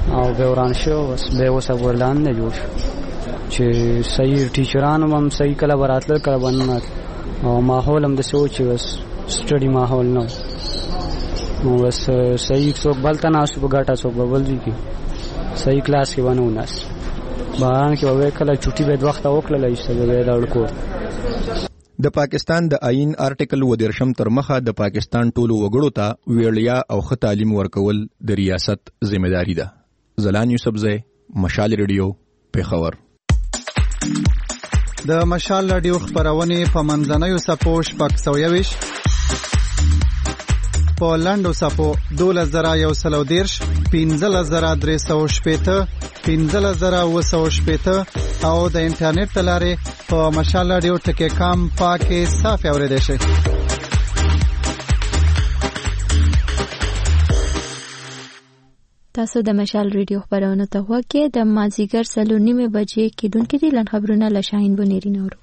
او به وران شو بس به وسه ورلان نه جوړ چې صحیح ټیچرانو هم صحیح کله وراتل کله باندې او ماحول هم د سوچ بس سټډي ماحول نو بس صحیح څوک بلته نه اوس په ګټه څوک ببل دي کی صحیح کلاس کې ونه وناس بهان کې وې کله چټي به وخت اوکله لایسته به لاړکو. د پاکستان د آئین آرټیکل 13 تر مخه د پاکستان ټولو وګړو ته ویړیا او ښه تعلیم ورکول د ریاست ذمہداري ده. زلان یوسفزی، مشال ریډیو، پیښور. د مشال رادیو خبرونه په منځنوي سپو شپږ 120 په لاندو سپو 2110 15310 15000 او د انټرنیټ تلاره په مشال رادیو ټکی کام پاکه صاف اوریدل شي. تاسو د مشال ریډیو خبرونه ته وګورئ. د مازیګر 3:30 بجې کېدونکې دي لن خبرونه له شاهین بنيري نورو.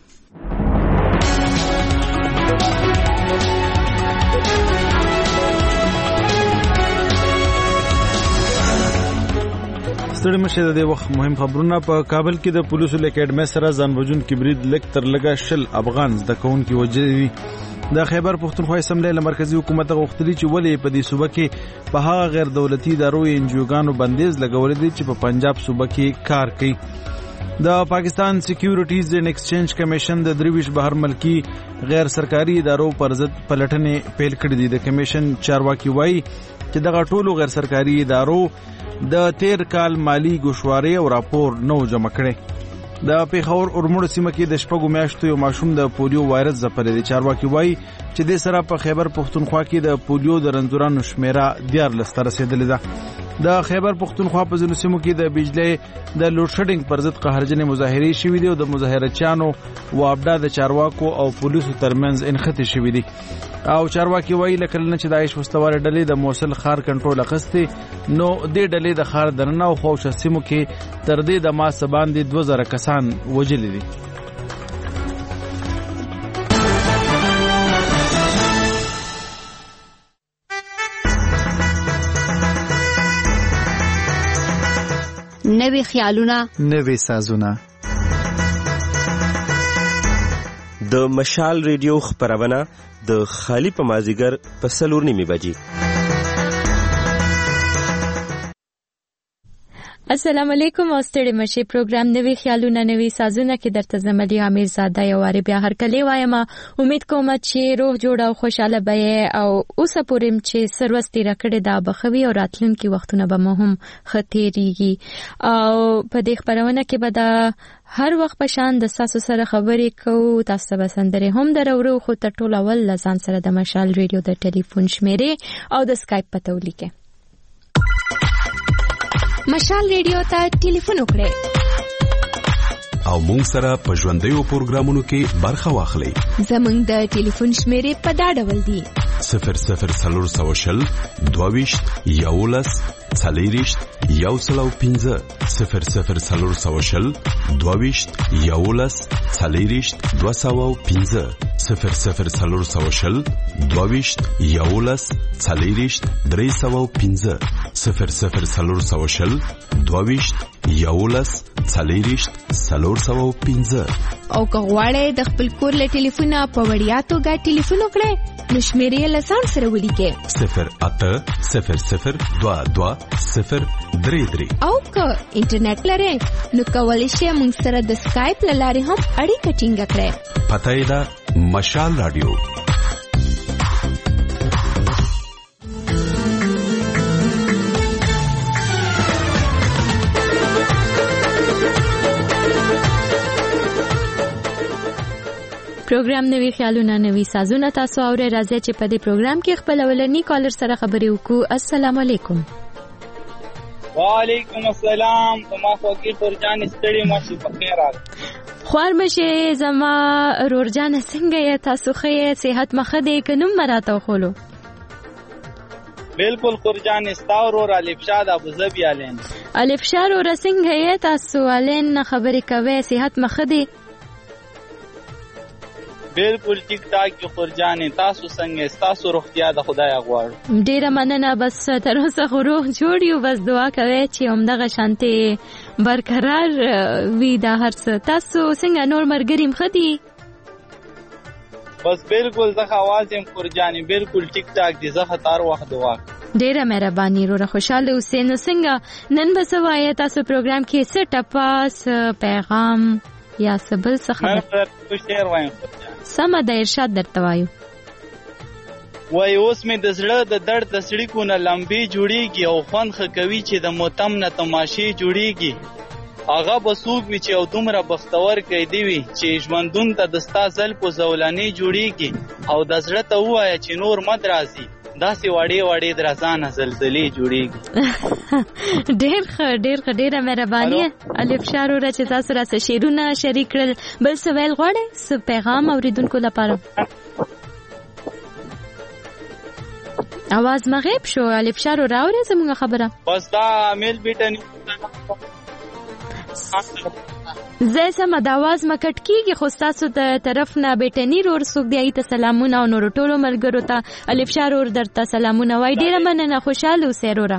ستړي مشه د وخت مهم خبرونه. په کابل کې د پولیسو اکیډمي سره ځانوژن کې برید لک تر لګا شل افغان زده کوونکي وژلي. د خیبر پښتونخوا اسمبلی له مرکزی حکومت غوښتلي چې ولې په دې صوبه کې په هغه غیر دولتي ادارو انجیوګانو بندیز لګولې دي چې په پنجاب صوبه کې کار کوي. د پاکستان سکیورټیز اینڈ ایکسچینج کمیشن د 23 بهر ملکی غیر سرکاري ادارو پر ضد پلټنې پیل کړې دي. د کمیشن چارواکي وایي چې دغه ټولو غیر سرکاري ادارو د تیر کال مالی ګوشواري او راپور نو جمع کړي. د پیښور اورموړ سیمه کې د شپږو میاشتو یو ماشوم د پولیو وایرس ځپلې دي. چارواکي وایي چې د سره په خیبر پښتونخوا کې د پولیو د رنځورانو شمیره 14 ته رسیدلې ده. د خیبر پښتونخوا په ځینو سیمو کې د بجلی د لوډ شیډینګ پر ضد قهرجنې مظاهرې شوې دي او د مظاهرچیانو وابډا د چارواکو او پولیسو ترمنځ انخته شوې دي. او چارواکي وایي لکه نه چې داعش مستوار ډلې د موصل خار کنټرول اخستي نو د ډلې د خار درنه او خوښ سیمو کې تر دې د ما سباندې 2000 کسان وژلي دي. نوې خیالونه، نوې سازونه. د مشال ریډیو خبرونه د خالی په مازیګر په 4:30 بجې. السلام علیکم او ستړي مشه. پروګرام نوې خیالونه نوې سازونه کې درته زملي امیر زاده یو واره بیا هر کله وایم. امید کوم چې روح جوړ او خوشاله به او اوسه پورم چې سروستي راکړه دا بخوي او راتلونکي وختونه به مهم خطرېږي. او په دې خبرونه کې به دا هر وخت په شان د تاسو سره خبرې کوو. تاسو به سندره هم درورو خو تر ټولو اول لزان سره د مشال ریډیو د ټلیفون شمیره او د اسکایپ پته ولیکئ. مشال ریډیو ته ټلیفون وکړئ او مونږ سره په ژوندیو پروګرامونو کې برخه واخلئ. زمونږ د ټلیفون شمیره په دا ډول دی: 0040 22 11 40 105 0040 22 11 40 205 0040 22 11 40 305 0040 22 11 40 305. او که غواړئ د خپل کور له ټلیفونه په وړیا توګه ټلیفون وکړئ نو شمیرې له ځان سره ولیکئ 080022 او که انټرنیټ لرئ نو کولی شئ موږ سره د اسکایپ له لارې هم اړیکه ټینګه کړئ. پته یې ده مشال رادیو. پروګرام نوې خیالونه نوې سازونه. تاسو اورئ. راځي چې په دې پروګرام کې خپل ولني کالر سره خبرې وکړو. السلام علیکم. وعلیکم السلام. ما خوږی تورجان ستړي ماشي په خیر راغ. خوار مشه زما رورجان څنګه یې؟ تاسو ښه صحت مخه دې کنم مراته خولو. بالکل قرجان استاور اور الف شاد ابو ظبی علین. الف شاد اور څنګه یې؟ تاسو علین خبرې کوي صحت مخه دې؟ بالکل ټیک ټاک کې خورجانې تاسو څنګه تاسو روغتیا د خدای غواړو ډیره مننه بس تر اوسه خو روغ جوړ یو بس دعا کوي چې همدغه شانتي برقرار وي دا هر څه تاسو څنګه نور مرګریم خدي بس بالکل زه आवाज هم خورجانې بالکل ټیک ټاک دي زه هر وخت دعا ډیره مهرباني وروره خوشاله اوسئ نو څنګه نن به څه وایې تاسو پروګرام کې څه ټپاس پیغام یا څه بل څه خبر شعر وایم سمه د ارشاد درته وایو وای اوس مې د زړه د درد د سړیکو نه لمبې جوړیږي او خوند ښه کوي چې د موتم نه تماشې جوړیږي هغه به څوک وي چې او دومره بختور قیدي وي چې ژوندون ته د ستا زلفو زولانې جوړیږي او د زړه ته ووایه چې نور مه درازي داسې وړې وړې درازانه زلزلې جوړیږي ډېر ښه ډېره مهرباني الف شار وروره چې تاسو راڅه شعرونه شریک کړل بل څه ویل غواړئ څه پیغام اورېدونکو لپاره اواز مغیب شو الف شار وروره اورې زموږ خبره بس دا میل بیټنی زه سم د आवाज مکټ کیږي خو تاسو ته طرف نه بیٹنی رور سوګ دی ته سلامونه او نور ټولو ملګرو ته الف شار ور درته سلامونه وای ډیره مننه خوشاله اوسئ وروره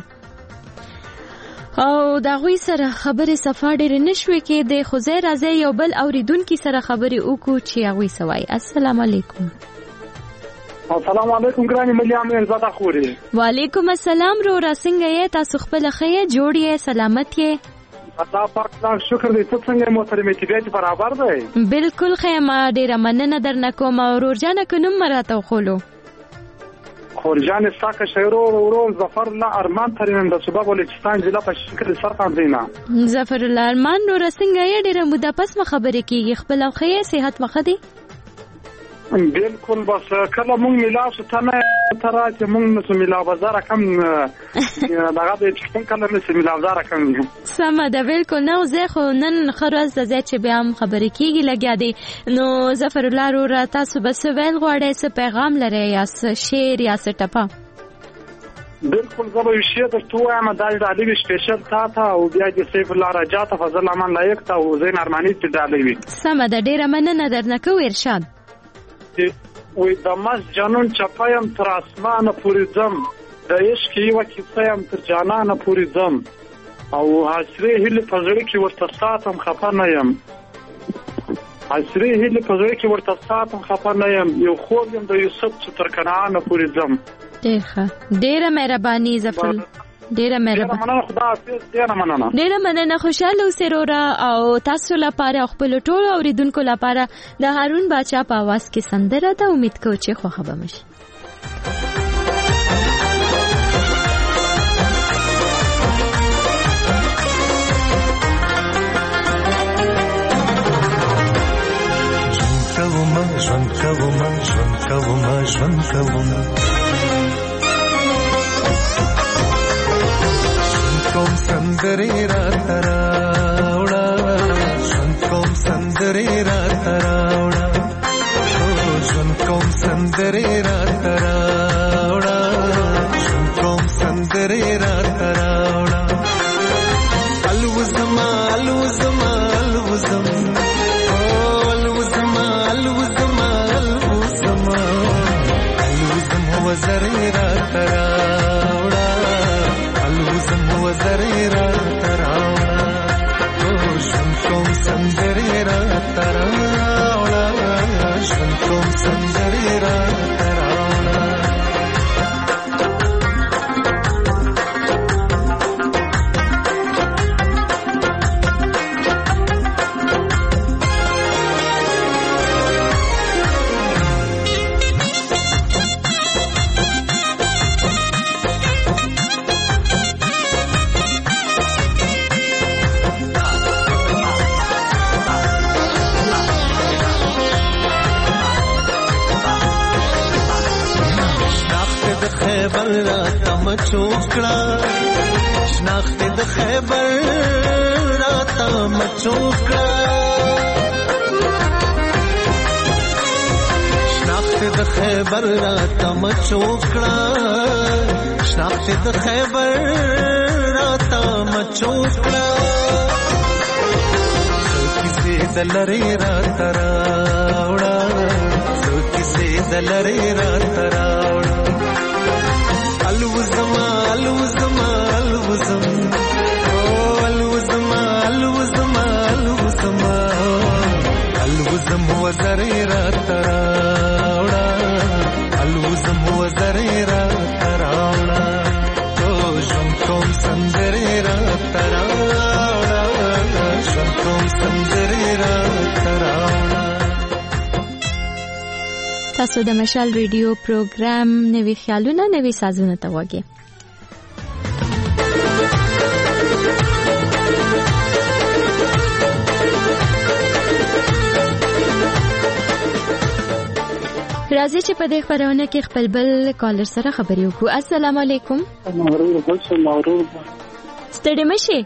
او دا غوي سره خبره صفا ډېر نشوي کې د خوځي راځي یو بل اوریدونکو سره خبري وکړو چې غوي سوای السلام علیکم السلام علیکم ګرانی مليام زاده خوري وعلیکم السلام رو راسنګ یې تاسو خپل خې جوړې سلامت یې الله پاک شکر دې ته څنګه محترمه طبيعت برابر دی بالکل خیمه ډیره مننه درنه کوم اورور جان کنم مراته خولو خورجان ساکه شهرو ورو ظفر الله ارمان ترين د صوبه بلوچستان ضلع په شکل سرقان دینا ظفر الله ارمان نو رسنګ یې ډیره موده پس خبرې کیږي خپل خې صحت مخدي بالکل بس کله مونږ ملاو ستنه تر چې مونږ نو ملاو بازار کم دغه د چکن کله نو ملاو بازار کم سم ده بالکل نو زه خو نن خروز د زه چې بیا هم خبرې کیږي لګیا دي نو ظفر الله رو تاسو بس ویل غواړئ څه پیغام لري یا څه شعر یا څه ټپه بالکل زه به شعر درته وایم دا د علي سپیشل تا او بیا د سیف الله رجا ته فضل امان لایق ته او زین ارمانی ته ډالې وي سم ده ډیره مننه درنه کو ارشاد وې د مس جنون چپایم تر اسمانه پورې ځم د عشق یو کیسایم تر جانانه پورې ځم او حسرې هله پزړې کې ورته ساتم خفه نه یم حسرې هله پزړې کې ورته ساتم خفه نه یم یو خوب یم د یوسف تر کنعانه پورې ځم ډیره مهرباني ظفر ډیره مهرباني ډیره مننه خوشاله اوسئ وروره او تاسو لپاره خپل ټولو اوریدونکو لپاره د هارون باچا په आवाज کې سندره ده امید کوم چې خوښه به مشي ژوند کوم کوم سندرې را تراوړه ژوند کوم سندرې را تراوړه ژوند کوم سندرې را تراوړه ژوند کوم سندرې را تراوړه الوزما الوزما الوزم الوزما الوزما الوزما الوزم هو زرې را تراوړه وزرې را تراوړه ژوند کوم سندرې را تراوړه ژوند کوم سندرې را تراوړه خیبر را تم چوکړه شناخت د خیبر را تم چوکړه شناخت د خیبر را تم چوکړه شناخت د خیبر را تم چوکړه څوک دې دلری را تراوړه دلری را تراوړ الوزما الوزما الوزم الوزما الوزما الوزما الوزم وزری را تراوړ الوزم وزری را تراوړ او ژوند کوم سندري را تراوړ ژوند کوم سندري را تراوړ. تاسو د مشال ریډیو پروګرام نوي خیالونه نوي سازونه ته وګورئ. راځي چې په دې خبرونه کې خپل بل کالر سره خبرې وکړو. السلام علیکم. ستړي مشي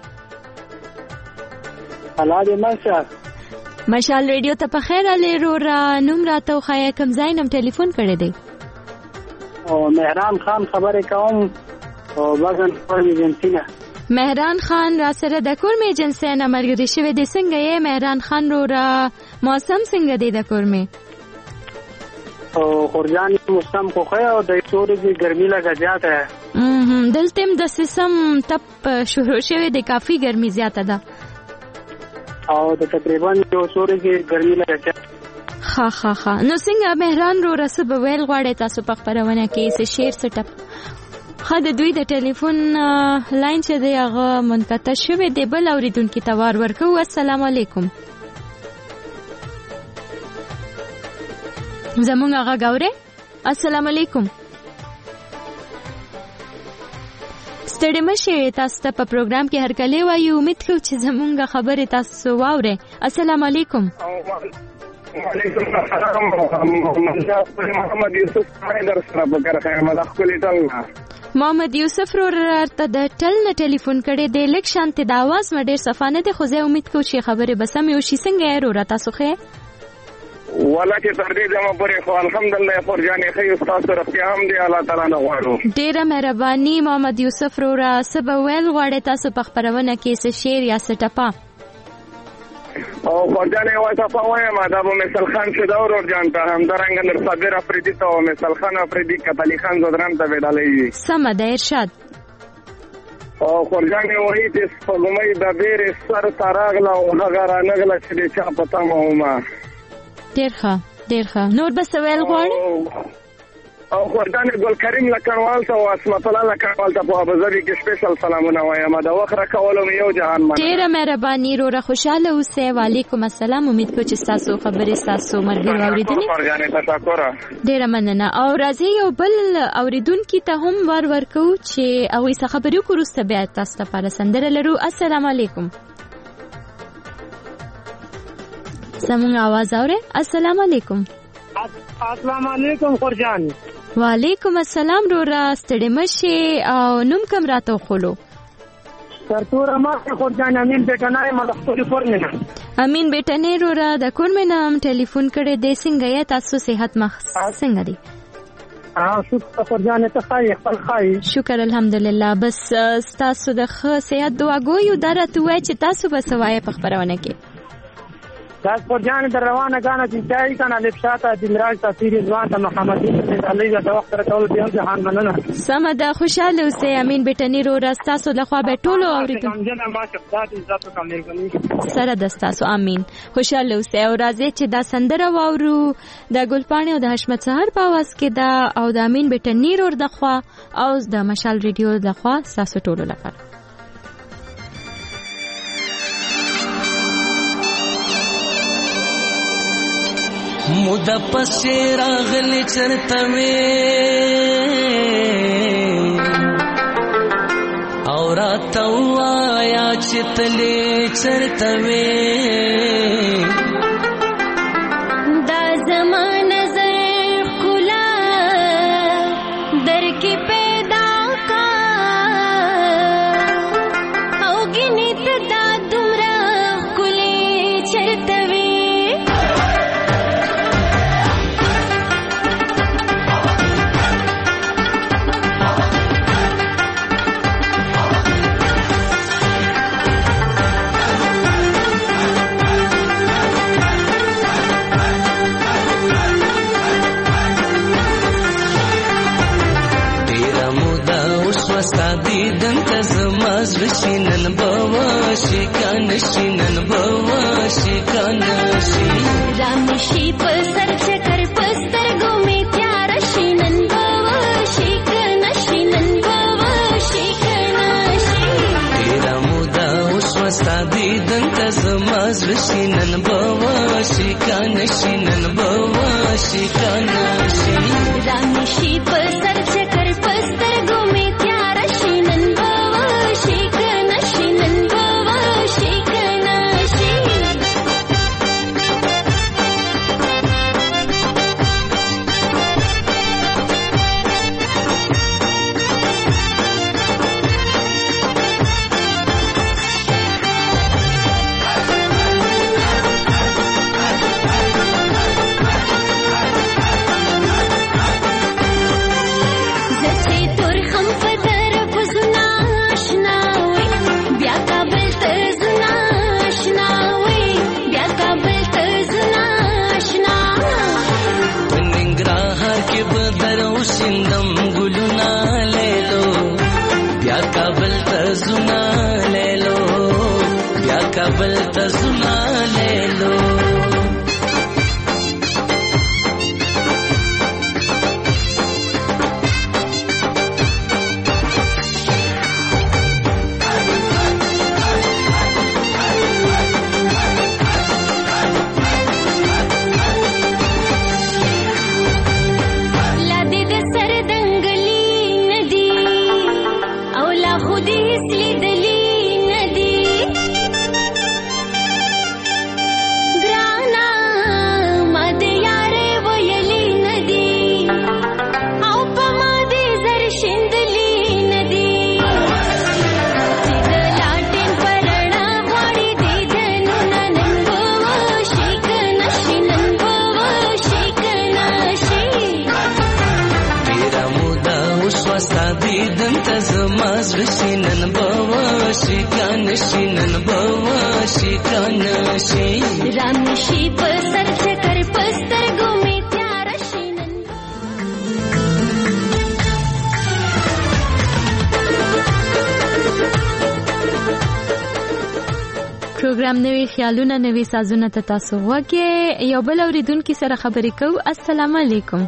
حالا دې مشه مشال ریډیو ته په خیر علي را نوم راته وخایه کوم ځای نم ټلیفون کړی دی. او مهران خان خبرې کوم او بغن کور ایجنسی نه. مهران خان را سره د کور می ایجنسی نه ملګری شوی دی. څنګه یې مهران خان را موسم څنګه دی د کور می؟ او خورجان موسم خو خو او د سورې ګرمي لګا زیاته ہے. دلته د سیسم تپ شروع شوی دی. کافی ګرمي زیاته ده او د تقریبا یو سورې کې ګرمي لګا. ها نو څنګه مهران رو رسب ویل غواړي تاسو په خبرونه کې څه شعر څه ټپ خاله دوی د ټلیفون لاین چې دی هغه منقطع شوی دی. بل اوریدونکو ته وار ورکو. السلام علیکم. زمونږ هغه ګوره. السلام علیکم. ستړي مشه تاسو ته په پروګرام کې هر کله وایو. امید کوم چې زمونږ خبره تاسو واورئ. السلام علیکم. وعلیکم السلام. محمد یوسف در سره بګر خیمه خپل ټل محمد یوسف ورته د ټل نه ټلیفون کړي دی. لیک شانت د आवाज مډیر صفانه دی. خو زه امید کوم چې خبره بسم یو شي. څنګه ورته تاسو خې ولکه تر دې دمه پورې خو الحمدلله فرجانې خې استاد سره هم دی. الله تعالی نه غواړو. ډیره مهرباني محمد یوسف را سبا ویل غواړي تاسو په خبرونه کې څه شعر یا څه ټپه او فرجانې وایي وایم دا به مثال خان شو دا ور جان ته هم درنګ نر صابر افریدی ته او مثال خان افریدی کتلی خان زدران ته وډالې سم ده ارشاد. او فرجانې وایي چې سپوږمۍ د ډېر سر تراغله او هغه رانغله چې چا پتا مهمه. ډیر ښه نور بس ویل غواړي. او خدانه ګل کریم لکړوال ته او اسمت الله لکړوال ته په ابوظبي کې سپیشل سلامونه وایم. دا وخره کولم یو جهان مننه. ډیره مهرباني روره خوشاله اوسئ. وعلیکم السلام. امید کوم چې تاسو خبرې تاسو مرګ اوریدلې. فرجانې تشکر. ډیره مننه. او راځي یو بل اوریدونکو ته هم ورکو چې هغه څه خبرې کوروسته بیا تاسو ته پر سندره لرو. السلام علیکم. زمونږ आवाज اورئ. السلام علیکم. السلام علیکم خورجان. وعلیکم السلام. رورا ستړي مشه او نوم کوم راته خلو. سرتور ما خورجان امین بیٹنای ملخصوری کورمنه. امین بیٹنای رورا د کورمنه ټلیفون کړي د څنګه یا تاسو صحت مخ څنګه دي؟ شکر خورجان ته خای خپل خای. شکر الحمدلله. بس تاسو د ښه صحت دعا کوو. درته وای چې تاسو به سوای په خبرونه کې داس پر جان در روانه غانا چې چای کنه لپشاته د مراج تفسیر ځوان ته محمد علی د وخت سره ټول بیان جهان مننه. سمده خوشاله اوسئ. امین بیٹنی رو راستاسو لخوا به ټولو اوریدو سره دستاسو. امین خوشاله اوسئ. او راځي چې دا سندره واورو د ګلپاڼې او د حشمت سحر په आवाज کې دا او د امین بیٹنی رو دخوا او د مشال ریډیو دخوا تاسو ټولو لپاره. مودا پسې راغلی چرته وې او راته وایا چې تلې چرته وې دا زمانه زر ښکلا در کې پیدا کا او ګینې ته دا دومره ښکلې چرته وې استاد دن تزماز رشینن بوا شکان شینن بوا شکان رامشی پر سر چکر پستر گومی پیار شینن بوا شکان شینن بوا شکان تیرا مودا اوس استاد دن تزماز رشینن بوا شکان شینن بوا شکان رامشی پر سر چکر پستر گومی پیار شینن بوا شکان شینن بوا شکان काबल तजुना ले लो شینن بوا شکان شینن بوا شکان شین رامشی پر سر چکر پستر گومی پیار شینن پروګرام نوی خیالونه نوی سازونه ته تاسو وګورئ یو بل اوریدونکو سره خبرې کوو. السلام علیکم.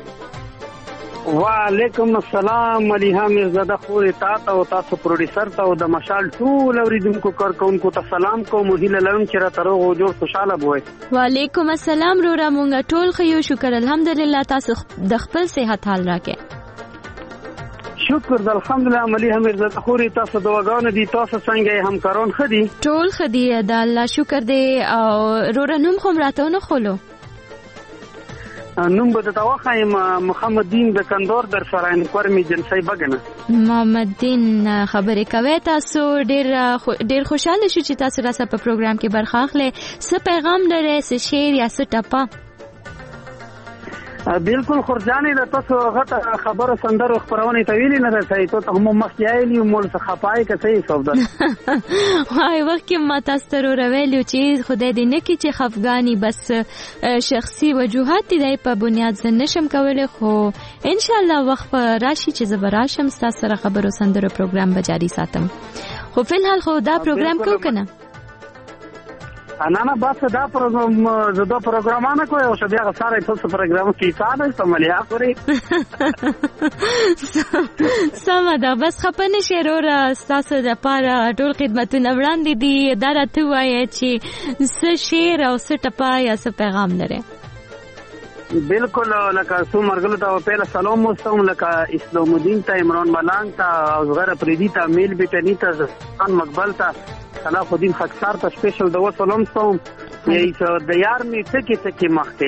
وعلیکم السلام. ملیحه میرزاده خور تا او تاسو پروډوسر ته او د مشال ټول اوریدونکو کارکونکو ته سلام کوم. هیله لرم چې را تروغ او جوړ خوشاله بوئ. وعلیکم السلام. رورا مونږ ټول خو شکر الحمدلله. تاسو د خپل صحت حال راکې؟ شکر د الحمدلله. ملیحه میرزاده خور تاسو دواګانو دي، تاسو څنګه همکاران خدي؟ ټول خدي د الله شکر دی. او رورا نوم خو راته نه خولو. نوم به د توخایم محمد دین د کندور در سره انکورمی جنسي بغنه. محمد دین خبرې کوي. تاسو ډیر خوشاله شو چې تاسو راسه په پروګرام کې برخه اخلئ. څه پیغام لرئ؟ څه شعر یا څه ټپه؟ بالکل خورجانې د تاسو غته خبره سندرو خبرونه تویلې نه راځي ته هم مخیایلی مول څه خپای کته سودا وای وخت کې ما تاسو ته ویلو چې خدای دې نه کې چې خفګانی بس شخصي وجوهات دې په بنیاد زه نشم کولای، خو ان شاء الله وخت راشي چې زبراشم تاسو سره خبرو سندرو پروګرام به جاری ساتم. خو فلحال خو دا پروګرام کو کنه انا بس دا پروګرام زدا پروګرامانه کوي او شبیا سره تاسو پروګرام کې ساده استعمالیا کوي. سم ده. بس خپنه شعر تاسو د پاره ټول خدمتونه وړاندې دي. دا راته وایي چې څه شعر او څه ټپه یا څه پیغام لري. بالکل لکه سو مرګلو ته په سلام مستم لکه اسلام الدین ته عمران ملنګ ته او زغره پریدي ته میل بیتنی ته ځان مقبل ته صلاح الدین خاکسار ته سپیشل د وسلام سوم. یې د یار می ټکی ټکی مخته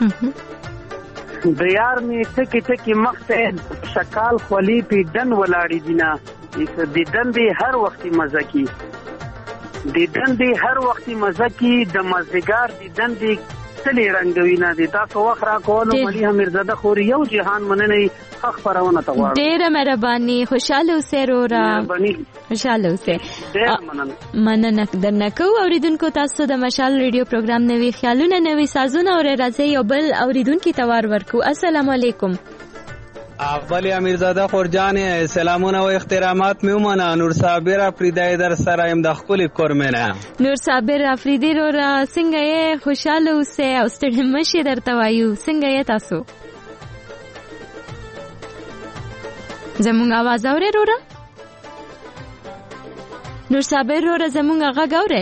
د یار می ټکی ټکی مخته شکال خلی پی دن ولاړی دینا د دن دی هر وخت مزه کی د دن دی هر وخت مزه کی د مزګار د دن دی تلی رنگوینا دي. تاسو وخرا کولو ملیحه میرزاده خور یو جهان مننه حق پرونه ته غواړم. ډیره مهرباني. خوشاله اوسئ رورا. خوشاله اوسئ. مننه درنه کو. اوریدونکو تاسو د مشال ریډیو پروګرام نوی خیالونه نوی سازونه او راځي یو بل اوریدونکو ته وار ورکو. السلام علیکم. اول امیرزاده خورجان سلامونه و احترامات میومنه. نور صابر افریدی در سرایم د خپل کورمنه. نور صابر افریدی رو را څنګه یې؟ خوشاله اوسئ او ستړي مشي درته وایو. څنګه یې تاسو؟ زمونږ आवाज اورئ وروره؟ نور صابر وروره زمونږ غږ اورئ؟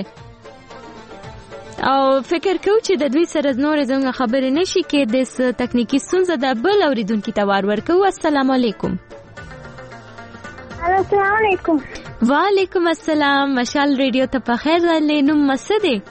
او فکر کوو چې د دوی سره نور زموږ خبرې نشي کېدای، تکنیکی ستونزه ده. بل اوریدونکي ته وار ورکوو. السلام علیکم. السلام علیکم. وعلیکم السلام. مشال ریډیو ته په خیر راغلی. نوم مو څه دی؟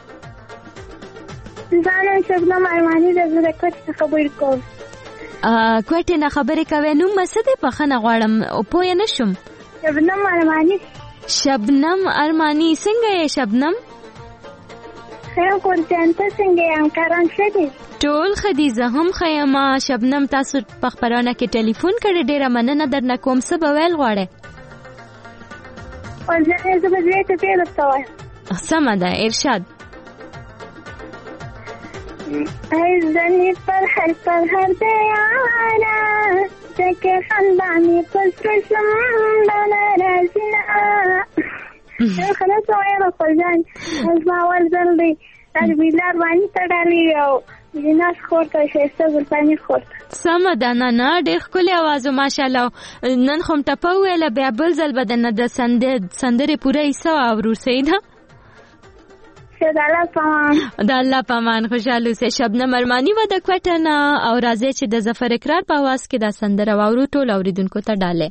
زه شبنم ارماني د کوټې څخه خبرې کوم. کوټې نه خبرې کوې؟ نوم مو څه دی؟ بخښنه غواړم پوه نه شم. شبنم ارماني. شبنم ارماني. څنګه یې شبنم؟ خیر قرجان ته څنګه یم؟ کاران ښه دي؟ ټول ښه دي. زه هم ښه یم. شبنم تاسو په خپرونه کې ټلیفون کړی، ډېره مننه درنه کوم. څه به ویل غواړئ؟ قرجان زه به دوی ته ډېر درته وایم. سمه ده، ارشاد. ای زنې پر هر دی یاره، ځکه خندا مې په زړه شونډه نه راځي نه. خلاص وایم قرجان زما اول ځل دی تربیلار باندې تړلی او جناس خور ته ښایسته ګلپاني خور ته. سمه ده. نه ډېر ښکلی اواز و ماشاءالله. نن خو م ټپه وویله، بیا بل ځل به درنه د سندرې پوره ایسه واورو. صحیح ده؟ د الله پامان. د الله پامان. خوشحاله اوسئ. شبنم ارماني وه د کوټه نه. او راځئ چې د ظفر اقرار په اواز کې دا سندره واورو. ټول اوریدونکو ته ډالۍ.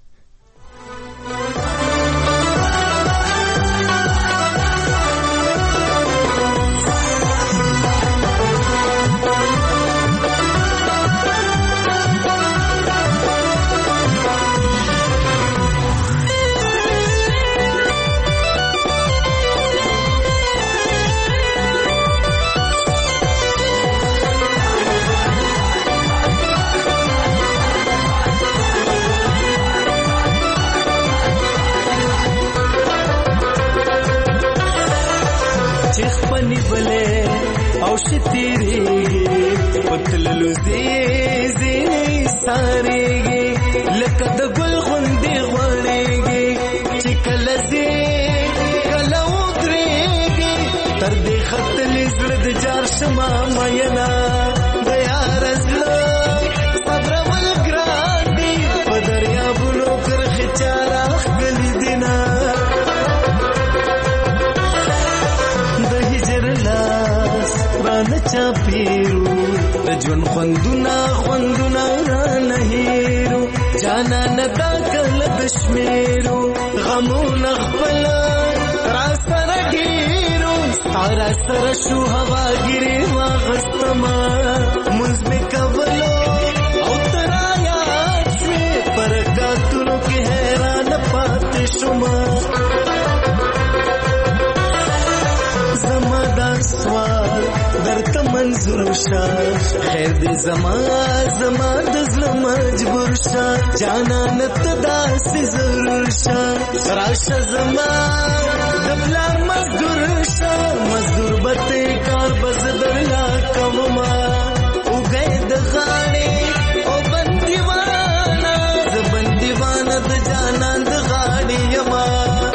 شتیریږي پتللو زیزې ساريږي لکه د ګل غوندې غوړېږي چې کله زی کله ودرېږي تر دې ختلې زړه د جار شمه ماینا د یار زړه صبر ولګران دي په دریابونو کرښې چاره ښکلي دي نه د هجر لاس رانه چاپیرو د ژوند خوندونه رانه هیرو جانا نتا کله د شمیرو غمونه خپل را سره ډیرو ستاره سره شو هوا ګیرې واغستما منځ مې کولو او ترا یاد شوې برکاتونو کې حیران پاتې شوما زما دا سوال درته منظور شه خیر دې زما د زړه مجبور شه جانا نت داسې ضرور شه راشه زما د پلار مزدور شه مزدور بته کار بز درلا کوما وګي د غاړې او بنديوانا ز بنديوانا د جانا د غاړې یما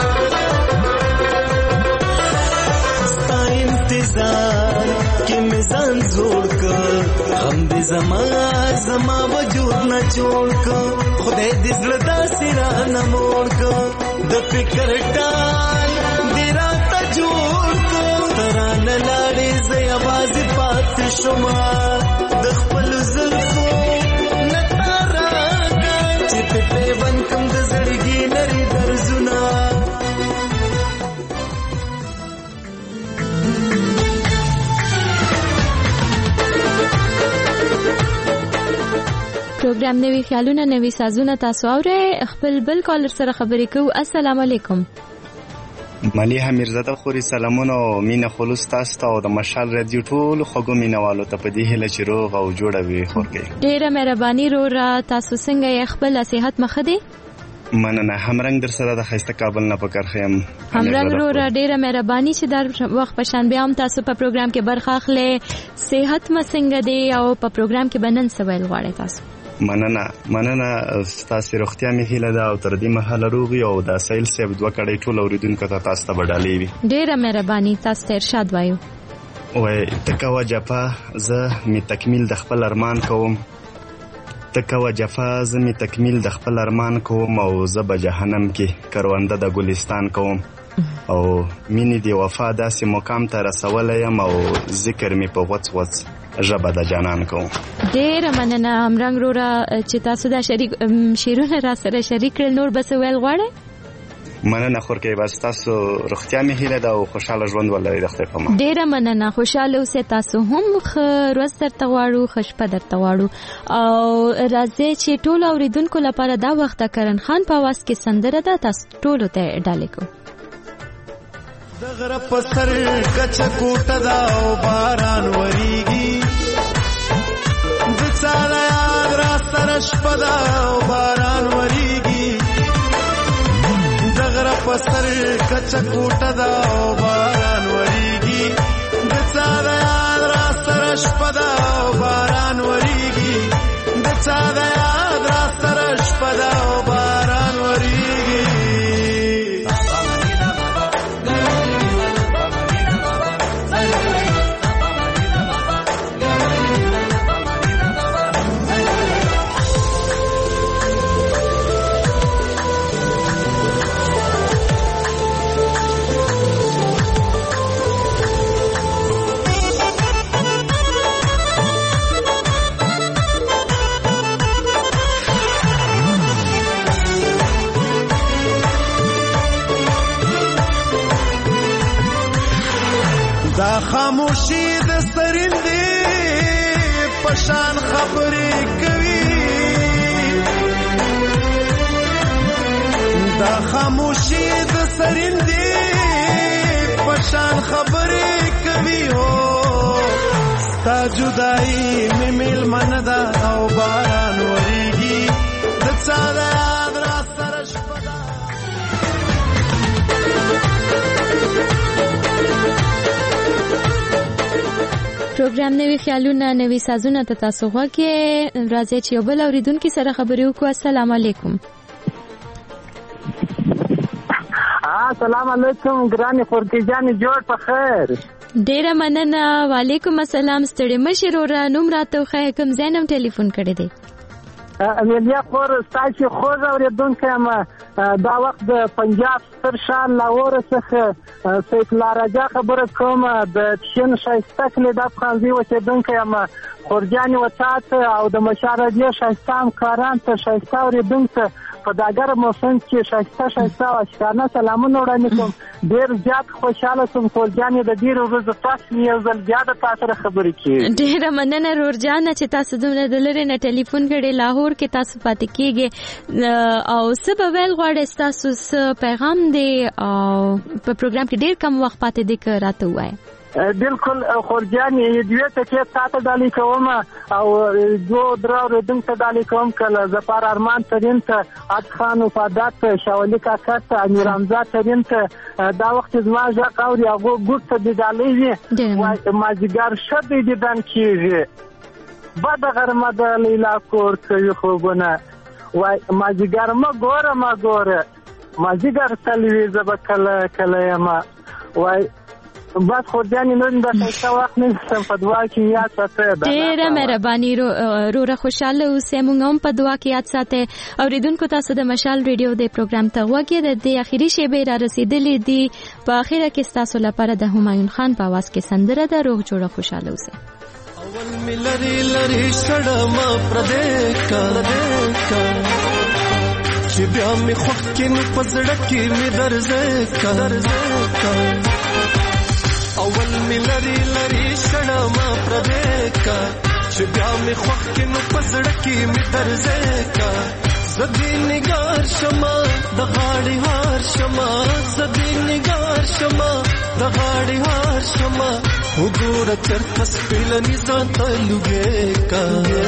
ستا انتظار کې میزان جوړ کړ هم دې زما وجود نه جوړ کړ خدای دې زړه داسې رانه موړ کړ د فکر ټال دې راته جوړ کړ ترانه لاړې زه یوازې پاتې شوما د خپل زلفو نه تا راکړه چې په پیوند کم د زړګي لري درزونه پروګرام نوی خیالونه نوی سازونه تاسو اورئ. خپل بل کالر سره خبرې کوو. السلام علیکم. ملیحه میرزاده خوري سلامونه او مینه خلوص تاسو ته او د مشال رادیو ټول خوږو مینوالو ته په دې هیله چې روغ او جوړه وي خورګي. ډیره مهرباني رورا. تاسو څنګه یې؟ خپل صحت مخه دی؟ مننه. همرنګ در سره د خسته کابل نه پکړ خیم. همرنګ رورا ډیره مهرباني چې در وخت په شان بیا هم تاسو په پروګرام کې برخه اخلئ. صحت مې څنګه دی او په پروګرام کې بنن څه ویل غواړئ تاسو؟ مننه ستاسو روغتیا مې هیله ده او تر دې مهاله روغ یو د سایل صاحب 2 کړۍ ټول اوریدونکو ته تاسو ته بدالې وي. ډیره مهرباني، تاسو ته ارشاد وایو. وای تکوا جفا زه می تکمیل د خپل ارمان کوم، تکوا جفا زه می تکمیل د خپل ارمان کوم او زه به جهنم کې کرونده د ګلستان کوم او مینې دی وفا داسې مقام ته رسولی یم او ذکر می په غوڅ غوڅ ژبه د جانان کوم. ډیره مننه همرنګ وروره چې تاسو دا شعرونه را سره شریک کړل. نور بس ویل غواړئ؟ مننه خورکې بس تاسو روغتیا مې هیله ده او خوشاله ژوند ولرئ د خدای په امان. ډیره مننه، خوشاله اوسئ. تاسو هم ورځ درته غواړو، ښه شپه درته غواړو او راځئ چې ټولو اوریدونکو لپاره دا وخت د کرن خان په اواز کې سندره ده، تاسو ټولو ته ډالۍ کوو. د غره په سر کچه کوټه ده او باران وریږي، د چا د یاد را سره شپه ده او باران وریږي، د غره په سر کچه کوټه ده او باران وریږي، د چا د یاد را سره شپه ده او باران وریږي، د چا د یاد را سره شپه ده او باران وریږي. دا خاموشي د سرندې پشان خبرې کوي، دا خاموشي د سرندې پشان خبرې کوي، هو ستا جدائی مې میلمنه ده او باران وریږي، د چا د یاد را سره شپه ده. پروګرام نوی خیالونه نوی سازونه ته تاسو غوږی راځي چې یو بل اوریدونکو سره خبرې وکړو. السلام علیکم. السلام علیکم ګرانې خورکې جانې، جوړ په خیر. ډیره مننه. وعلیکم السلام. ستړي مشې وروره، نوم راته وښایه، کوم ځای نه ټلیفون کړی دی؟ ملیا خور ستاسو خوږ اوریدونکی یم. دا وخت د پنجاب ستر ښار لاهور څخه سیف الله راجا خبره کوم. د تشین ښایسته کلي د افغانزي اوسېدونکی یم. خورجانې وطاعت او د مشال راډیو ښایسته همکاران ته، ښایسته اوریدونکو په دا ګرم موسم کې ښایسته او اشکانه سلامونه وړاندې کوم. ډېر زیات خوشحاله شوم خورجانې، د ډېرو ورځو پس مې یو ځل بیا د تا سره خبرې کېږي. ډېره مننه رورجانه چې تاسو دومره د لرې نه ټلیفون کړی. لاهور کې تاسو پاتې کېږئ او څه به ویل غواړئ؟ ستاسو څه پیغام دی او په پروګرام کې ډېر کم وخت پاتې دی که راته ووایه. بالکل خورجانې دوه ټکې تاته ډالۍ کوم او دوه درو اوریدونکو ته ډالۍ کوم، کله ظفر ارمان ترین ته، عد خان وفادات ته، شاولي کاکا ته، امیر حمزه ترین ته دا وخت زما ژغ اوري هغو ګوټ ته دې ډالۍ وي. وایي مازدیګر ښه دی دیدن کېږي، بده غرمه د لیلا کور کوي خوبونه، وایي مازدیګر مه ګوره مازدیګر تل وي زه به کله یم. وایي بس خورجانې نور د ښایسته وخت نشم، په دعا کې یاد ساتئ. ډېره مهرباني روره، خوشحاله اوسئ. موږ هم په دعا کې یاد ساتئ. اوریدونکو تاسو د مشال ریډیو د پروګرام ته غوږ یې. د دې اخري شیبې را رسېدلې دي. په اخره کې ستاسو لپاره د همایون خان په اواز کې سندره ده. روغ جوړه خوشحاله اوسئ. اول می لری شړما پردیکا چې بیا می خوښ کې نو پزړه کې می درځه اول می لری شړما پردیکا چې بیا می خوښ کې نو پزړه کې می درځه زدی نگار شما د غاړي هار شما زدی نگار شما د غاړي هار شما وګوره چرته سپیلنی ځان ته لګې کا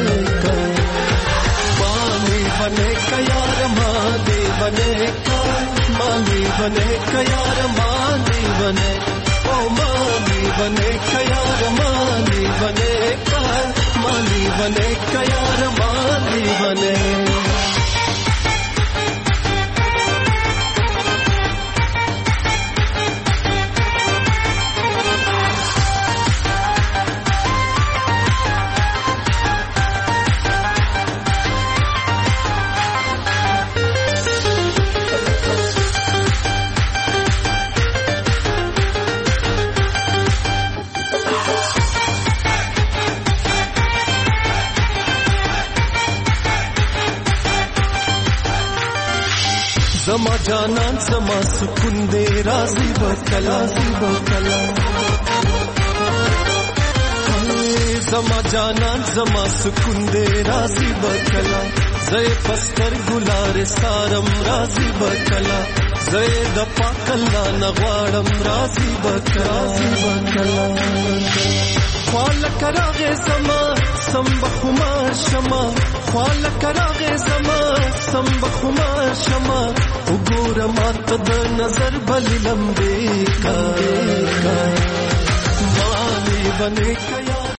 مالی بنے کا یار مالی بنے کا مالی بنے کا یار مالی بنے او مالی بنے کا یار مالی بنے کا مالی بنے کا یار مالی دیوانه زما جانان زما سکون دے راضی بکلا زما جانان زما سکون دے راضی بکلا زے پستر گلار سارم راضی بکلا زے د پاک الله نغواړم راضی بکلا خال کراغه زما سم بخما شما خال کراغه زما سم بخما شما وګور مات د نظر بل لمبه کا مانی بنے